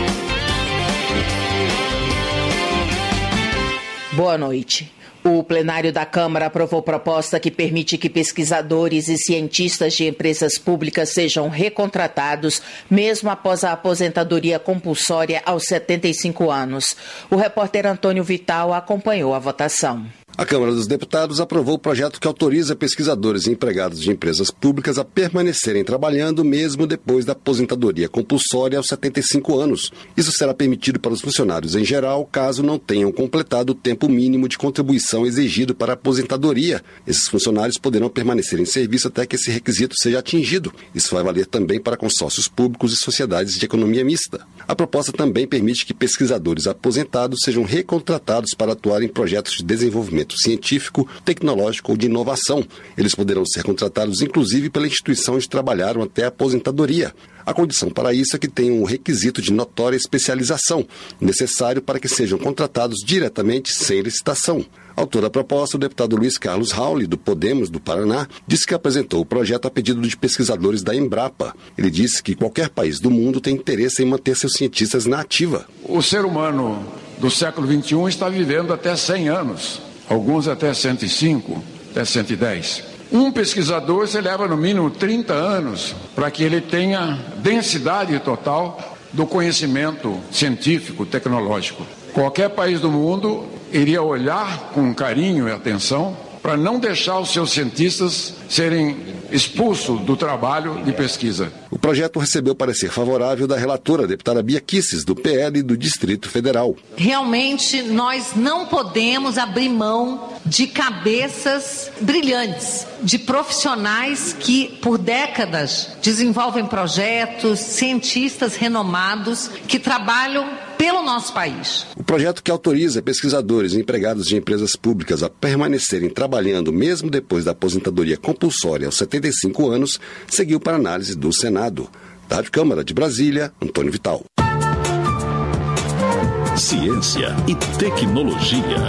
Boa noite. O plenário da Câmara aprovou proposta que permite que pesquisadores e cientistas de empresas públicas sejam recontratados, mesmo após a aposentadoria compulsória aos 75 anos. O repórter Antônio Vital acompanhou a votação. A Câmara dos Deputados aprovou o projeto que autoriza pesquisadores e empregados de empresas públicas a permanecerem trabalhando mesmo depois da aposentadoria compulsória aos 75 anos. Isso será permitido para os funcionários em geral, caso não tenham completado o tempo mínimo de contribuição exigido para a aposentadoria. Esses funcionários poderão permanecer em serviço até que esse requisito seja atingido. Isso vai valer também para consórcios públicos e sociedades de economia mista. A proposta também permite que pesquisadores aposentados sejam recontratados para atuar em projetos de desenvolvimento científico, tecnológico ou de inovação. Eles poderão ser contratados inclusive pela instituição onde trabalharam até a aposentadoria. A condição para isso é que tenham um requisito de notória especialização, necessário para que sejam contratados diretamente sem licitação. Autor da proposta, o deputado Luiz Carlos Rauli, do Podemos do Paraná, disse que apresentou o projeto a pedido de pesquisadores da Embrapa. Ele disse que qualquer país do mundo tem interesse em manter seus cientistas na ativa. O ser humano do século XXI está vivendo até 100 anos, alguns até 105, até 110. Um pesquisador se leva no mínimo 30 anos para que ele tenha densidade total do conhecimento científico, tecnológico. Qualquer país do mundo iria olhar com carinho e atenção para não deixar os seus cientistas serem expulsos do trabalho de pesquisa. O projeto recebeu parecer favorável da relatora, a deputada Bia Kicis, do PL do Distrito Federal. Realmente, nós não podemos abrir mão de cabeças brilhantes, de profissionais que, por décadas, desenvolvem projetos, cientistas renomados que trabalham pelo nosso país. O projeto, que autoriza pesquisadores e empregados de empresas públicas a permanecerem trabalhando mesmo depois da aposentadoria compulsória aos 75 anos, seguiu para análise do Senado. Da Rádio Câmara de Brasília, Antônio Vital. Ciência e tecnologia.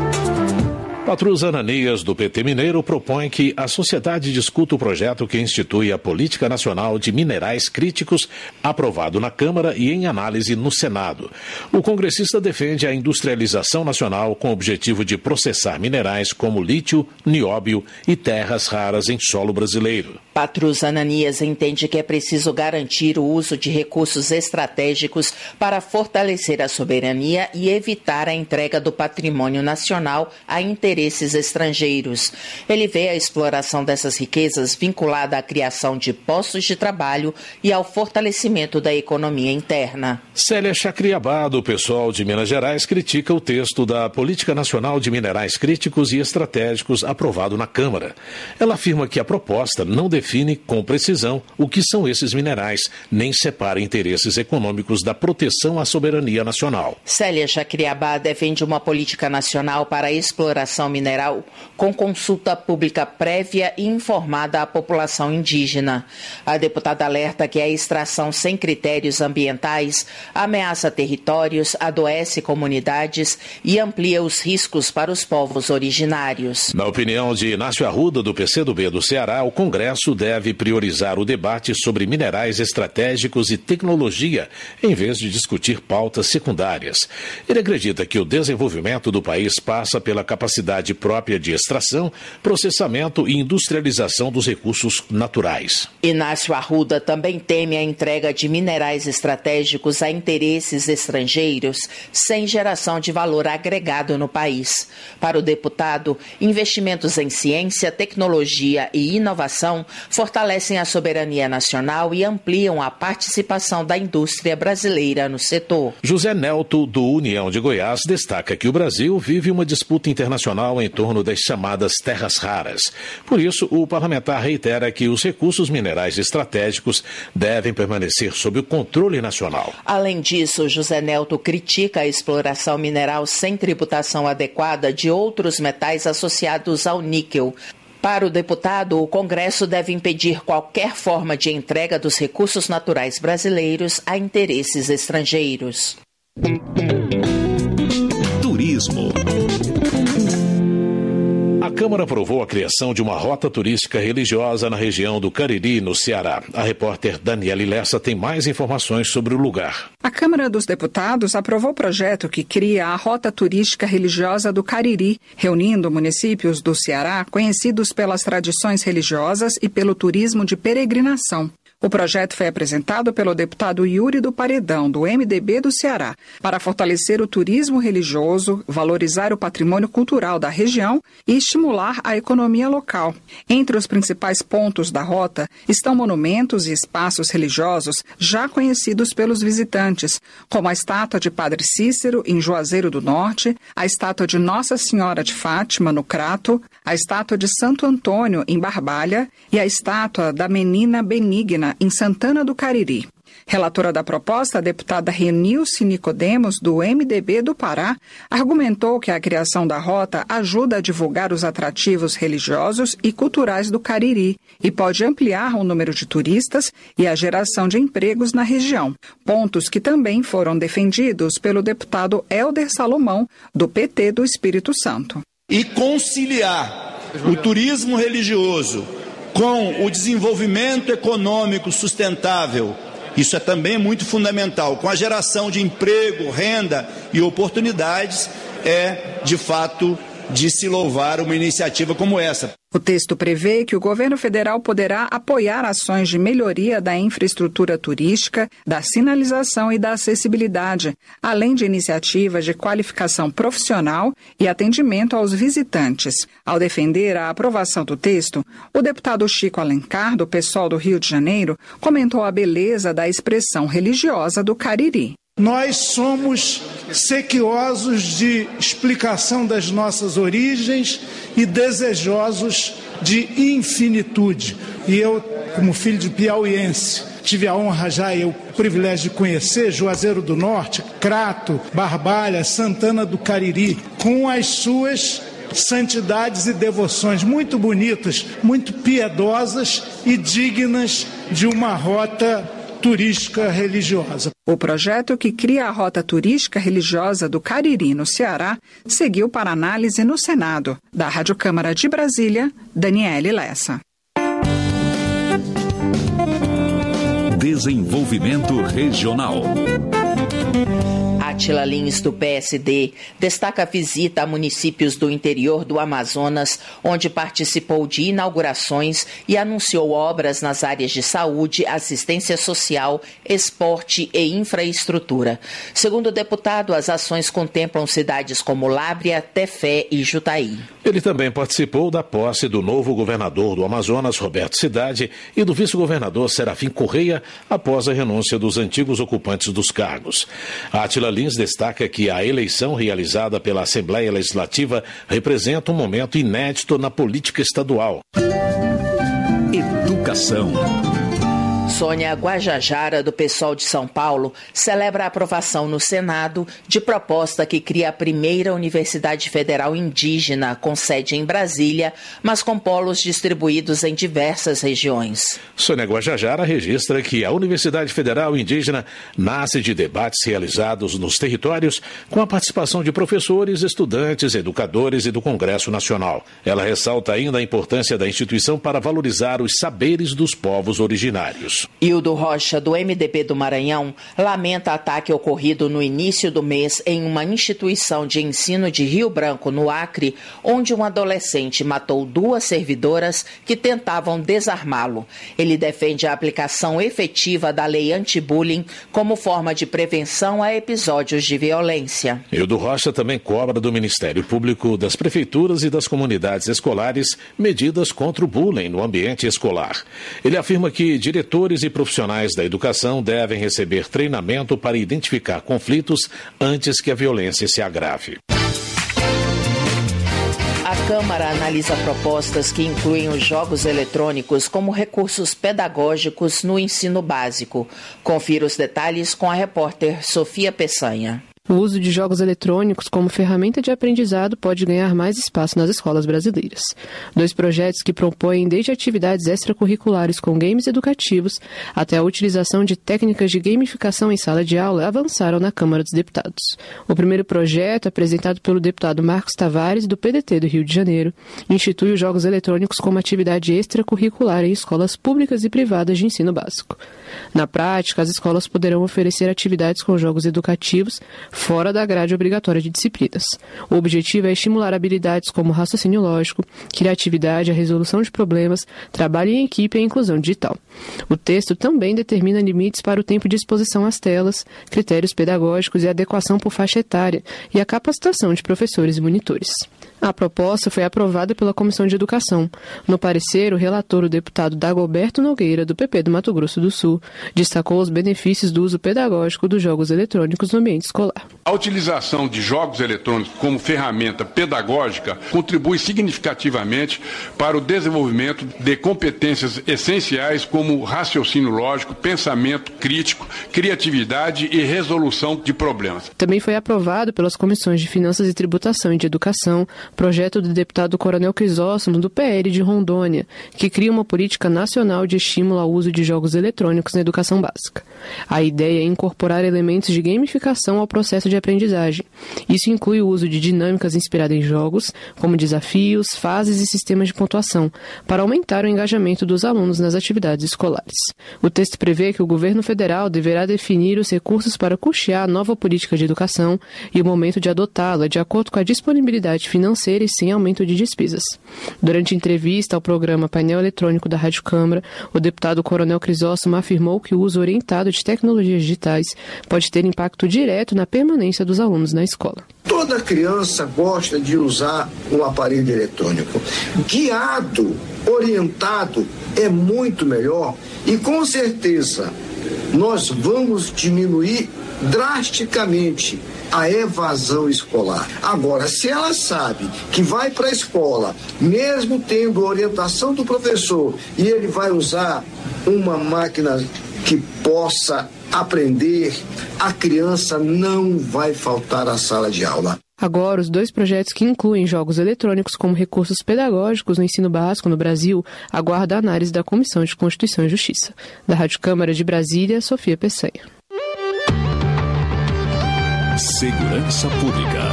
Patrus Ananias, do PT Mineiro, propõe que a sociedade discuta o projeto que institui a Política Nacional de Minerais Críticos, aprovado na Câmara e em análise no Senado. O congressista defende a industrialização nacional com o objetivo de processar minerais como lítio, nióbio e terras raras em solo brasileiro. Patrus Ananias entende que é preciso garantir o uso de recursos estratégicos para fortalecer a soberania e evitar a entrega do patrimônio nacional a interesses estrangeiros. Ele vê a exploração dessas riquezas vinculada à criação de postos de trabalho e ao fortalecimento da economia interna. Célia Chacriabá, do PSOL de Minas Gerais, critica o texto da Política Nacional de Minerais Críticos e Estratégicos aprovado na Câmara. Ela afirma que a proposta não define com precisão o que são esses minerais, nem separa interesses econômicos da proteção à soberania nacional. Célia Chacriabá defende uma política nacional para a exploração mineral com consulta pública prévia e informada à população indígena. A deputada alerta que a extração sem critérios ambientais ameaça territórios, adoece comunidades e amplia os riscos para os povos originários. Na opinião de Inácio Arruda, do PCdoB do Ceará, o Congresso deve priorizar o debate sobre minerais estratégicos e tecnologia, em vez de discutir pautas secundárias. Ele acredita que o desenvolvimento do país passa pela capacidade própria de extração, processamento e industrialização dos recursos naturais. Inácio Arruda também teme a entrega de minerais estratégicos a interesses estrangeiros, sem geração de valor agregado no país. Para o deputado, investimentos em ciência, tecnologia e inovação fortalecem a soberania nacional e ampliam a participação da indústria brasileira no setor. José Nelto, do União de Goiás, destaca que o Brasil vive uma disputa internacional em torno das chamadas terras raras. Por isso, o parlamentar reitera que os recursos minerais estratégicos devem permanecer sob o controle nacional. Além disso, José Nelto critica a exploração mineral sem tributação adequada de outros metais associados ao níquel. Para o deputado, o Congresso deve impedir qualquer forma de entrega dos recursos naturais brasileiros a interesses estrangeiros. Turismo. A Câmara aprovou a criação de uma rota turística religiosa na região do Cariri, no Ceará. A repórter Daniele Lessa tem mais informações sobre o lugar. A Câmara dos Deputados aprovou o projeto que cria a Rota Turística Religiosa do Cariri, reunindo municípios do Ceará conhecidos pelas tradições religiosas e pelo turismo de peregrinação. O projeto foi apresentado pelo deputado Yuri do Paredão, do MDB do Ceará, para fortalecer o turismo religioso, valorizar o patrimônio cultural da região e estimular a economia local. Entre os principais pontos da rota estão monumentos e espaços religiosos já conhecidos pelos visitantes, como a estátua de Padre Cícero, em Juazeiro do Norte, a estátua de Nossa Senhora de Fátima, no Crato, a estátua de Santo Antônio, em Barbalha, e a estátua da Menina Benigna, em Santana do Cariri. Relatora da proposta, a deputada Renilce Nicodemos, do MDB do Pará, argumentou que a criação da rota ajuda a divulgar os atrativos religiosos e culturais do Cariri e pode ampliar o número de turistas e a geração de empregos na região, pontos que também foram defendidos pelo deputado Hélder Salomão, do PT do Espírito Santo. E conciliar o turismo religioso com o desenvolvimento econômico sustentável, isso é também muito fundamental, com a geração de emprego, renda e oportunidades, é, de fato, de se louvar uma iniciativa como essa. O texto prevê que o governo federal poderá apoiar ações de melhoria da infraestrutura turística, da sinalização e da acessibilidade, além de iniciativas de qualificação profissional e atendimento aos visitantes. Ao defender a aprovação do texto, o deputado Chico Alencar, do PSOL do Rio de Janeiro, comentou a beleza da expressão religiosa do Cariri. Nós somos sequiosos de explicação das nossas origens e desejosos de infinitude. E eu, como filho de piauiense, tive a honra já e o privilégio de conhecer Juazeiro do Norte, Crato, Barbalha, Santana do Cariri, com as suas santidades e devoções muito bonitas, muito piedosas e dignas de uma rota turística religiosa. O projeto que cria a Rota Turística Religiosa do Cariri, no Ceará, seguiu para análise no Senado. Da Rádio Câmara de Brasília, Daniele Lessa. Desenvolvimento Regional. Átila Lins, do PSD, destaca a visita a municípios do interior do Amazonas, onde participou de inaugurações e anunciou obras nas áreas de saúde, assistência social, esporte e infraestrutura. Segundo o deputado, as ações contemplam cidades como Lábrea, Tefé e Jutaí. Ele também participou da posse do novo governador do Amazonas, Roberto Cidade, e do vice-governador Serafim Correia, após a renúncia dos antigos ocupantes dos cargos. Átila Lins destaca que a eleição realizada pela Assembleia Legislativa representa um momento inédito na política estadual. Educação. Sônia Guajajara, do PSOL de São Paulo, celebra a aprovação no Senado de proposta que cria a primeira Universidade Federal Indígena, com sede em Brasília, mas com polos distribuídos em diversas regiões. Sônia Guajajara registra que a Universidade Federal Indígena nasce de debates realizados nos territórios com a participação de professores, estudantes, educadores e do Congresso Nacional. Ela ressalta ainda a importância da instituição para valorizar os saberes dos povos originários. Hildo Rocha, do MDB do Maranhão, lamenta ataque ocorrido no início do mês em uma instituição de ensino de Rio Branco, no Acre, onde um adolescente matou 2 servidoras que tentavam desarmá-lo. Ele defende a aplicação efetiva da lei anti-bullying como forma de prevenção a episódios de violência. Hildo Rocha também cobra do Ministério Público, das prefeituras e das comunidades escolares medidas contra o bullying no ambiente escolar. Ele afirma que diretores e profissionais da educação devem receber treinamento para identificar conflitos antes que a violência se agrave. A Câmara analisa propostas que incluem os jogos eletrônicos como recursos pedagógicos no ensino básico. Confira os detalhes com a repórter Sofia Peçanha. O uso de jogos eletrônicos como ferramenta de aprendizado pode ganhar mais espaço nas escolas brasileiras. 2 projetos que propõem desde atividades extracurriculares com games educativos até a utilização de técnicas de gamificação em sala de aula avançaram na Câmara dos Deputados. O primeiro projeto, apresentado pelo deputado Marcos Tavares, do PDT do Rio de Janeiro, institui os jogos eletrônicos como atividade extracurricular em escolas públicas e privadas de ensino básico. Na prática, as escolas poderão oferecer atividades com jogos educativos fora da grade obrigatória de disciplinas. O objetivo é estimular habilidades como raciocínio lógico, criatividade, a resolução de problemas, trabalho em equipe e a inclusão digital. O texto também determina limites para o tempo de exposição às telas, critérios pedagógicos e adequação por faixa etária e a capacitação de professores e monitores. A proposta foi aprovada pela Comissão de Educação. No parecer, o relator, o deputado Dagoberto Nogueira, do PP do Mato Grosso do Sul, destacou os benefícios do uso pedagógico dos jogos eletrônicos no ambiente escolar. A utilização de jogos eletrônicos como ferramenta pedagógica contribui significativamente para o desenvolvimento de competências essenciais como raciocínio lógico, pensamento crítico, criatividade e resolução de problemas. Também foi aprovado pelas comissões de Finanças e Tributação e de Educação projeto do deputado Coronel Crisóstomo, do PL de Rondônia, que cria uma política nacional de estímulo ao uso de jogos eletrônicos na educação básica. A ideia é incorporar elementos de gamificação ao processo de aprendizagem. Isso inclui o uso de dinâmicas inspiradas em jogos, como desafios, fases e sistemas de pontuação, para aumentar o engajamento dos alunos nas atividades escolares. O texto prevê que o governo federal deverá definir os recursos para custear a nova política de educação e o momento de adotá-la de acordo com a disponibilidade financeira financeira e sem aumento de despesas. Durante entrevista ao programa Painel Eletrônico da Rádio Câmara, o deputado Coronel Crisóstomo afirmou que o uso orientado de tecnologias digitais pode ter impacto direto na permanência dos alunos na escola. Toda criança gosta de usar um aparelho eletrônico. Guiado, orientado, é muito melhor e com certeza nós vamos diminuir drasticamente a evasão escolar. Agora, se ela sabe que vai para a escola, mesmo tendo a orientação do professor, e ele vai usar uma máquina que possa aprender, a criança não vai faltar à sala de aula. Agora, os 2 projetos que incluem jogos eletrônicos como recursos pedagógicos no ensino básico no Brasil aguardam a análise da Comissão de Constituição e Justiça. Da Rádio Câmara de Brasília, Sofia Peçanha. Segurança Pública.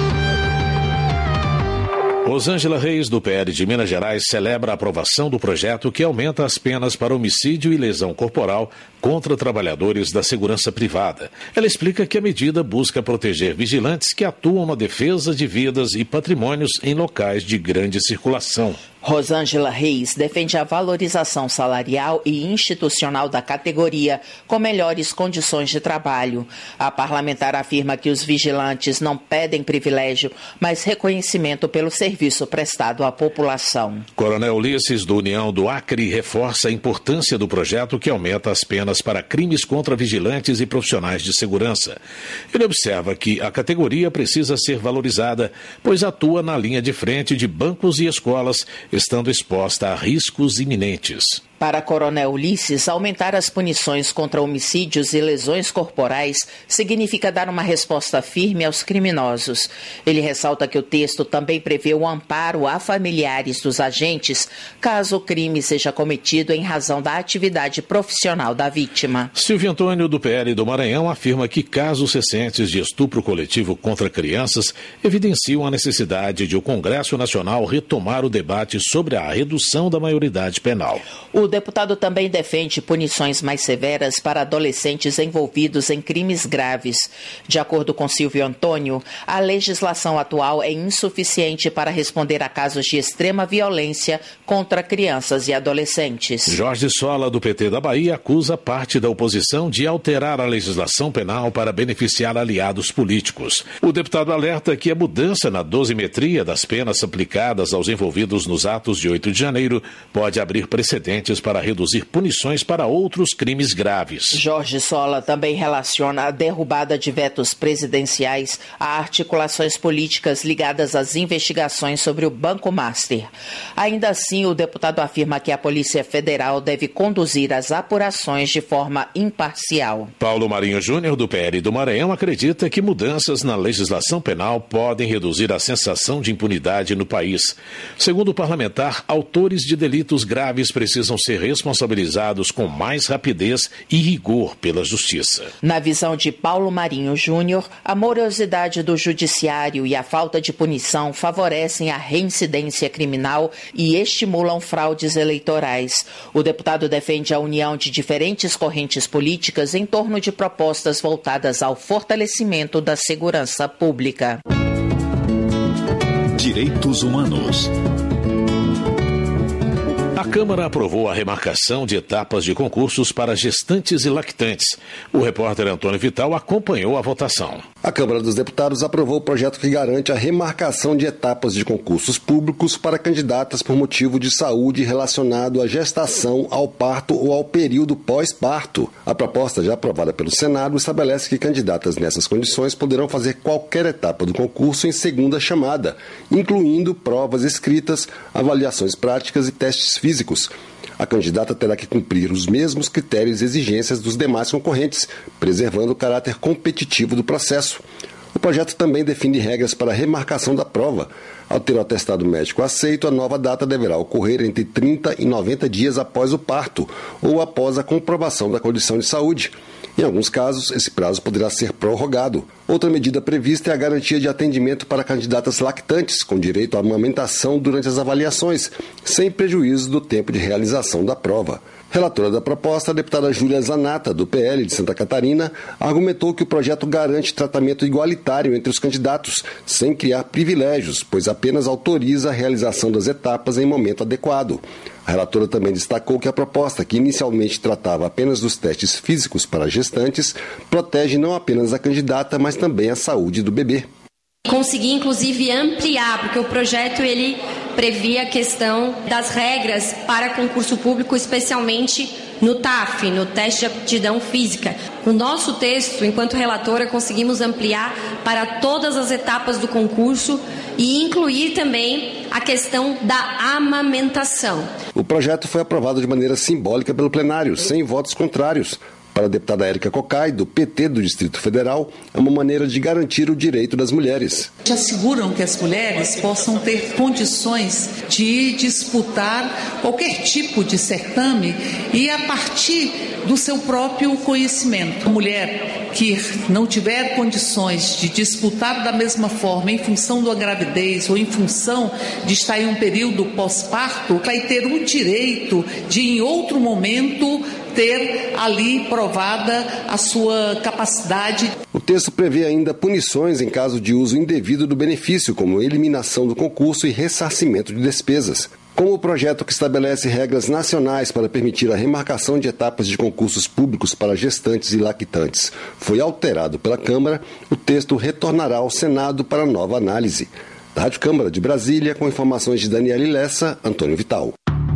Rosângela Reis, do PL de Minas Gerais, celebra a aprovação do projeto que aumenta as penas para homicídio e lesão corporal contra trabalhadores da segurança privada. Ela explica que a medida busca proteger vigilantes que atuam na defesa de vidas e patrimônios em locais de grande circulação. Rosângela Reis defende a valorização salarial e institucional da categoria com melhores condições de trabalho. A parlamentar afirma que os vigilantes não pedem privilégio, mas reconhecimento pelo serviço prestado à população. Coronel Ulisses, do União do Acre, reforça a importância do projeto que aumenta as penas para crimes contra vigilantes e profissionais de segurança. Ele observa que a categoria precisa ser valorizada, pois atua na linha de frente de bancos e escolas, estando exposta a riscos iminentes. Para Coronel Ulisses, aumentar as punições contra homicídios e lesões corporais significa dar uma resposta firme aos criminosos. Ele ressalta que o texto também prevê o amparo a familiares dos agentes, caso o crime seja cometido em razão da atividade profissional da vítima. Silvio Antônio, do PL do Maranhão, afirma que casos recentes de estupro coletivo contra crianças evidenciam a necessidade de o Congresso Nacional retomar o debate sobre a redução da maioridade penal. O deputado também defende punições mais severas para adolescentes envolvidos em crimes graves. De acordo com Silvio Antônio, a legislação atual é insuficiente para responder a casos de extrema violência contra crianças e adolescentes. Jorge Sola, do PT da Bahia, acusa parte da oposição de alterar a legislação penal para beneficiar aliados políticos. O deputado alerta que a mudança na dosimetria das penas aplicadas aos envolvidos nos atos de 8 de janeiro pode abrir precedentes para reduzir punições para outros crimes graves. Jorge Sola também relaciona a derrubada de vetos presidenciais a articulações políticas ligadas às investigações sobre o Banco Master. Ainda assim, o deputado afirma que a Polícia Federal deve conduzir as apurações de forma imparcial. Paulo Marinho Júnior, do PL do Maranhão, acredita que mudanças na legislação penal podem reduzir a sensação de impunidade no país. Segundo o parlamentar, autores de delitos graves precisam ser responsabilizados com mais rapidez e rigor pela justiça. Na visão de Paulo Marinho Júnior, a morosidade do judiciário e a falta de punição favorecem a reincidência criminal e estimulam fraudes eleitorais. O deputado defende a união de diferentes correntes políticas em torno de propostas voltadas ao fortalecimento da segurança pública. Direitos Humanos. A Câmara aprovou a remarcação de etapas de concursos para gestantes e lactantes. O repórter Antônio Vital acompanhou a votação. A Câmara dos Deputados aprovou o projeto que garante a remarcação de etapas de concursos públicos para candidatas por motivo de saúde relacionado à gestação, ao parto ou ao período pós-parto. A proposta, já aprovada pelo Senado, estabelece que candidatas nessas condições poderão fazer qualquer etapa do concurso em segunda chamada, incluindo provas escritas, avaliações práticas e testes físicos. A candidata terá que cumprir os mesmos critérios e exigências dos demais concorrentes, preservando o caráter competitivo do processo. O projeto também define regras para a remarcação da prova. Ao ter o atestado médico aceito, a nova data deverá ocorrer entre 30 e 90 dias após o parto ou após a comprovação da condição de saúde. Em alguns casos, esse prazo poderá ser prorrogado. Outra medida prevista é a garantia de atendimento para candidatas lactantes, com direito à amamentação durante as avaliações, sem prejuízo do tempo de realização da prova. Relatora da proposta, a deputada Júlia Zanata, do PL de Santa Catarina, argumentou que o projeto garante tratamento igualitário entre os candidatos, sem criar privilégios, pois apenas autoriza a realização das etapas em momento adequado. A relatora também destacou que a proposta, que inicialmente tratava apenas dos testes físicos para gestantes, protege não apenas a candidata, mas também a saúde do bebê. Consegui, inclusive, ampliar, porque o projeto ele previa a questão das regras para concurso público, especialmente no TAF, no teste de aptidão física. O nosso texto, enquanto relatora, conseguimos ampliar para todas as etapas do concurso e incluir também a questão da amamentação. O projeto foi aprovado de maneira simbólica pelo plenário, sem votos contrários. Para a deputada Érica Cocai, do PT do Distrito Federal, é uma maneira de garantir o direito das mulheres. Asseguram que as mulheres possam ter condições de disputar qualquer tipo de certame e a partir do seu próprio conhecimento. A mulher que não tiver condições de disputar da mesma forma em função da gravidez ou em função de estar em um período pós-parto, vai ter o direito de, em outro momento, ter ali provada a sua capacidade. O texto prevê ainda punições em caso de uso indevido do benefício, como eliminação do concurso e ressarcimento de despesas. Como o projeto que estabelece regras nacionais para permitir a remarcação de etapas de concursos públicos para gestantes e lactantes foi alterado pela Câmara, o texto retornará ao Senado para nova análise. Da Rádio Câmara de Brasília, com informações de Daniele Lessa, Antônio Vital.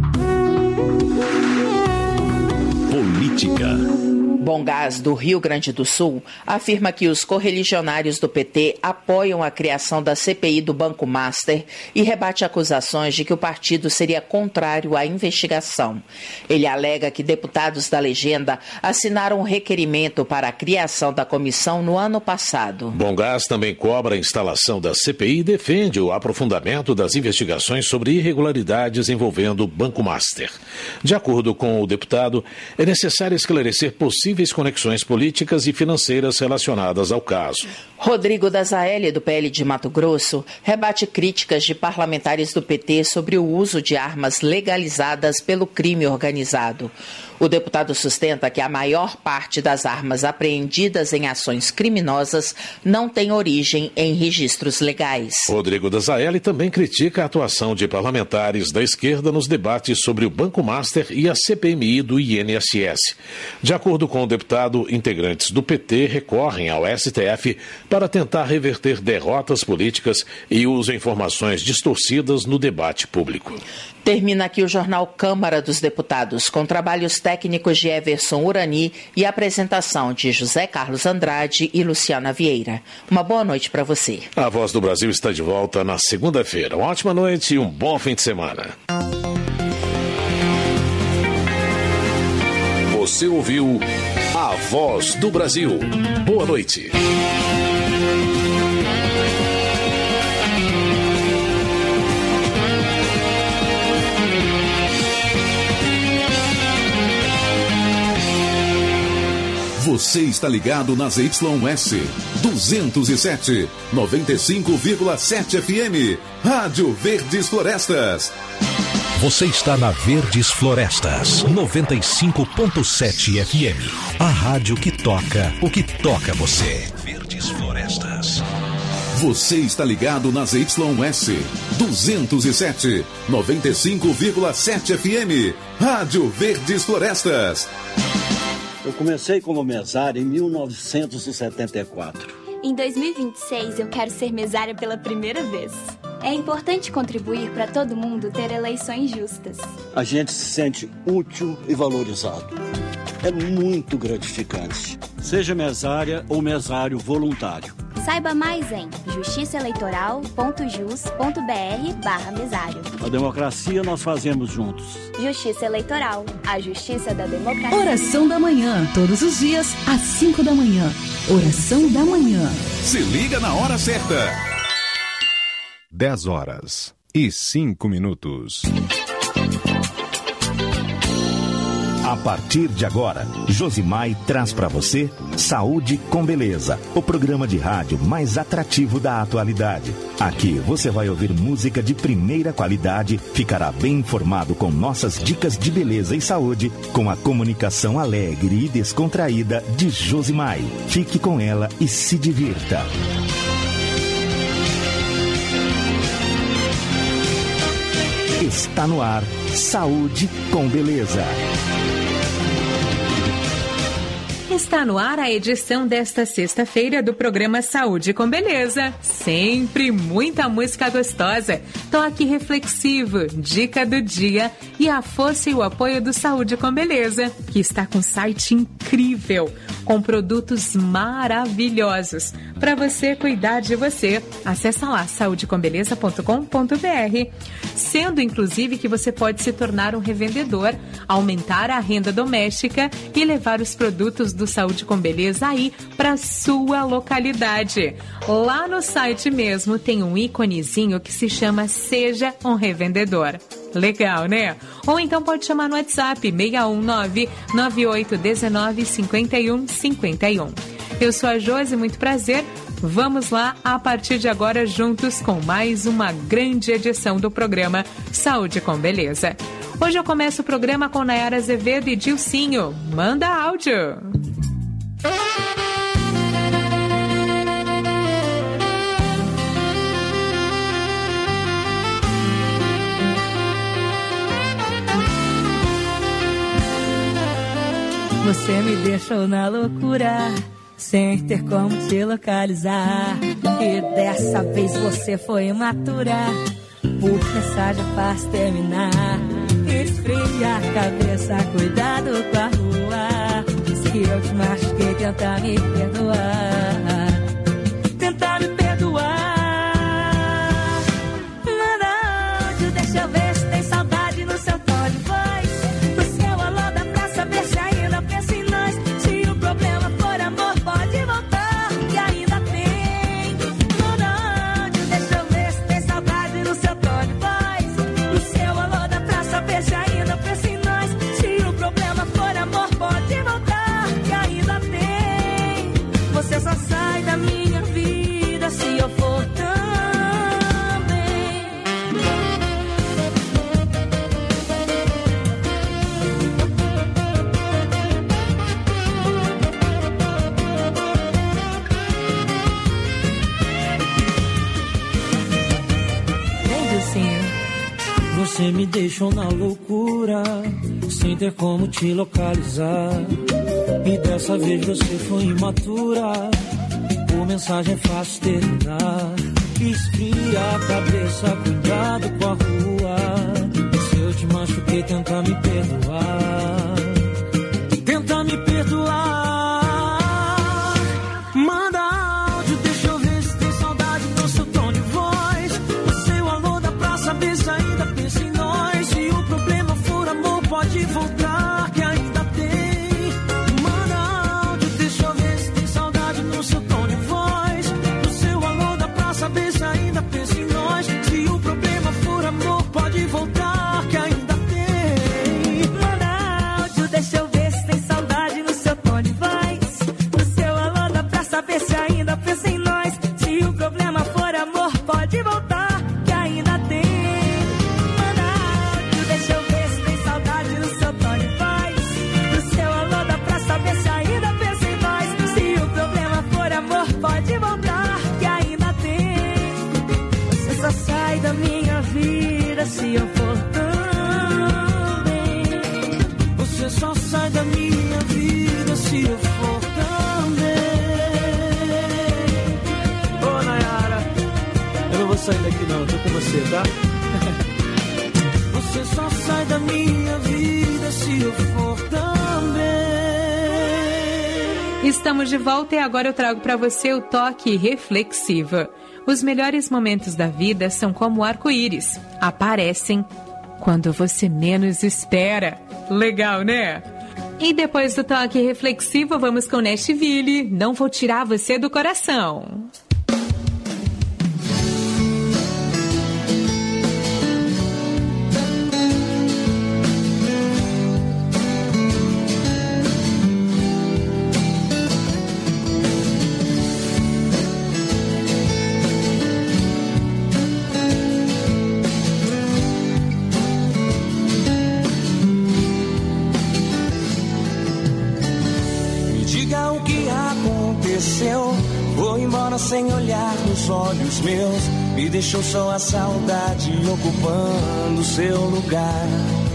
Política. Bom Gás, do Rio Grande do Sul, afirma que os correligionários do PT apoiam a criação da CPI do Banco Master e rebate acusações de que o partido seria contrário à investigação. Ele alega que deputados da legenda assinaram um requerimento para a criação da comissão no ano passado. Bom Gás também cobra a instalação da CPI e defende o aprofundamento das investigações sobre irregularidades envolvendo o Banco Master. De acordo com o deputado, é necessário esclarecer possíveis conexões políticas e financeiras relacionadas ao caso. Rodrigo Dazaelli, do PL de Mato Grosso, rebate críticas de parlamentares do PT sobre o uso de armas legalizadas pelo crime organizado. O deputado sustenta que a maior parte das armas apreendidas em ações criminosas não tem origem em registros legais. Rodrigo Dazaelli também critica a atuação de parlamentares da esquerda nos debates sobre o Banco Master e a CPMI do INSS. De acordo com o deputado, integrantes do PT recorrem ao STF para tentar reverter derrotas políticas e usam informações distorcidas no debate público. Termina aqui o jornal Câmara dos Deputados, com trabalhos técnicos de Everson Urani e apresentação de José Carlos Andrade e Luciana Vieira. Uma boa noite para você. A Voz do Brasil está de volta na segunda-feira. Uma ótima noite e um bom fim de semana. Você ouviu A Voz do Brasil. Boa noite. Você está ligado nas YS 207, 95,7 FM. Rádio Verdes Florestas. Você está na Verdes Florestas, 95,7 FM. A rádio que toca o que toca você. Verdes Florestas. Você está ligado nas YS 207, 95,7 FM. Rádio Verdes Florestas. Eu comecei como mesário em 1974. Em 2026, eu quero ser mesária pela primeira vez. É importante contribuir para todo mundo ter eleições justas. A gente se sente útil e valorizado. É muito gratificante. Seja mesária ou mesário voluntário. Saiba mais em justiçaeleitoral.jus.br/mesário. A democracia nós fazemos juntos. Justiça Eleitoral, a justiça da democracia. Oração da manhã, todos os dias, às 5 da manhã. Oração da manhã. Se liga na hora certa. 10h05. A partir de agora, Josimai traz para você Saúde com Beleza, o programa de rádio mais atrativo da atualidade. Aqui você vai ouvir música de primeira qualidade, ficará bem informado com nossas dicas de beleza e saúde, com a comunicação alegre e descontraída de Josimai. Fique com ela e se divirta. Está no ar, Saúde com Beleza. Está no ar a edição desta sexta-feira do programa Saúde com Beleza. Sempre muita música gostosa, toque reflexivo, dica do dia e a força e o apoio do Saúde com Beleza, que está com um site incrível, com produtos maravilhosos para você cuidar de você. Acesse lá saudecombeleza.com.br, sendo inclusive que você pode se tornar um revendedor, aumentar a renda doméstica e levar os produtos do Saúde com Beleza aí para sua localidade. Lá no site mesmo tem um íconezinho que se chama Seja um Revendedor. Legal, né? Ou então pode chamar no WhatsApp 619-9819-5151. Eu sou a Josi, muito prazer. Vamos lá, a partir de agora, juntos com mais uma grande edição do programa Saúde com Beleza. Hoje eu começo o programa com Nayara Azevedo e Dilcinho. Manda áudio! Você me deixou na loucura, sem ter como te localizar. E dessa vez você foi imatura, por mensagem fácil terminar. Esfria a cabeça, cuidado com a rua. Se eu te machuquei, tenta me perdoar. Tenta me perdoar. Manda áudio, deixa eu ver se tem saudade no seu tom de voz. O seu alô dá pra saber se ainda pensa em nós. Se o problema for amor, pode voltar, que ainda tem. Manda áudio, deixa eu ver se tem saudade no seu tom de voz. O seu alô dá pra saber se ainda pensa em nós. Se o problema for amor, pode voltar, que ainda tem. Você só sai da minha vida se eu for também. Vem, Dilcinho. Você me deixou na loucura, sem ter como te localizar. E dessa vez você foi imatura, por mensagem fácil terminar. Esfria a cabeça, cuidado com a rua. Se eu te machuquei, tenta me perdoar. Tenta me perdoar. Manda áudio, deixa eu ver se tem saudade no seu tom de voz. O seu alô dá pra saber se ainda pensa em nós. Se o problema for amor, pode voltar, que ainda tem. Manda áudio, deixa eu ver se tem saudade no seu tom de voz. O seu alô dá pra saber se ainda pensa em nós. Se o problema for amor, pode voltar, que ainda tem. Manda áudio, deixa eu ver se tem saudade no seu tom de voz. O seu alô dá pra saber se ainda pensa em nós. Se o problema for amor, pode voltar, que ainda tem. Manda áudio, deixa eu ver se tem saudade no seu tom de voz. O seu alô dá pra saber se ainda pensa em nós. Se o problema for amor, pode voltar, que ainda tem. Você só sai da minha vida se eu for também. Você só sai da minha vida se eu for também. Ô Nayara, eu não vou sair daqui não, eu tô com você, tá? Você só sai da minha vida se eu for também. Estamos de volta e agora eu trago para você o toque reflexivo. Os melhores momentos da vida são como arco-íris. Aparecem quando você menos espera. Legal, né? E depois do toque reflexivo, vamos com Nashville. Não vou tirar você do coração. sem olhar nos olhos meus, me deixou só a saudade ocupando seu lugar.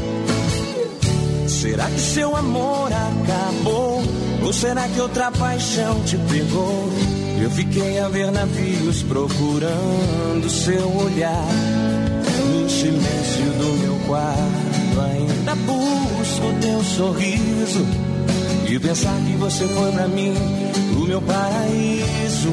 Será que seu amor acabou? Ou será que outra paixão te pegou? Eu fiquei a ver navios procurando seu olhar. No silêncio do meu quarto ainda busco teu sorriso e pensar que você foi pra mim o meu paraíso.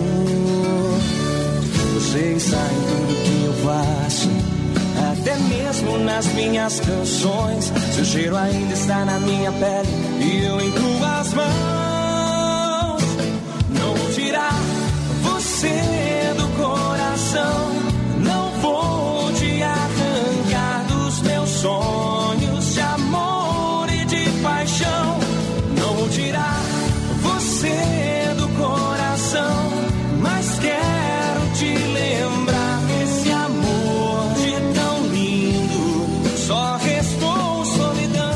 Você está em tudo que eu faço, até mesmo nas minhas canções. Seu cheiro ainda está na minha pele e eu em tuas mãos. Não vou tirar você do coração, não vou te arrancar dos meus sonhos de amor e de paixão. Não vou tirar você do coração, mas quero te lembrar desse amor de tão lindo. Só restou solidão.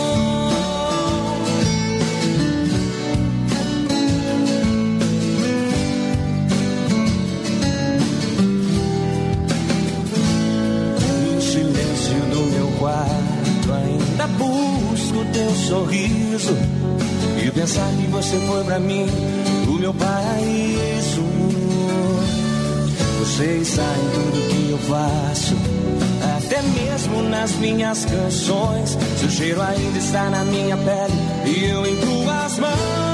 No silêncio do meu quarto ainda busco teu sorriso e pensar que você foi pra mim o meu paraíso. Você está em tudo que eu faço, até mesmo nas minhas canções. Seu cheiro ainda está na minha pele e eu em tuas mãos.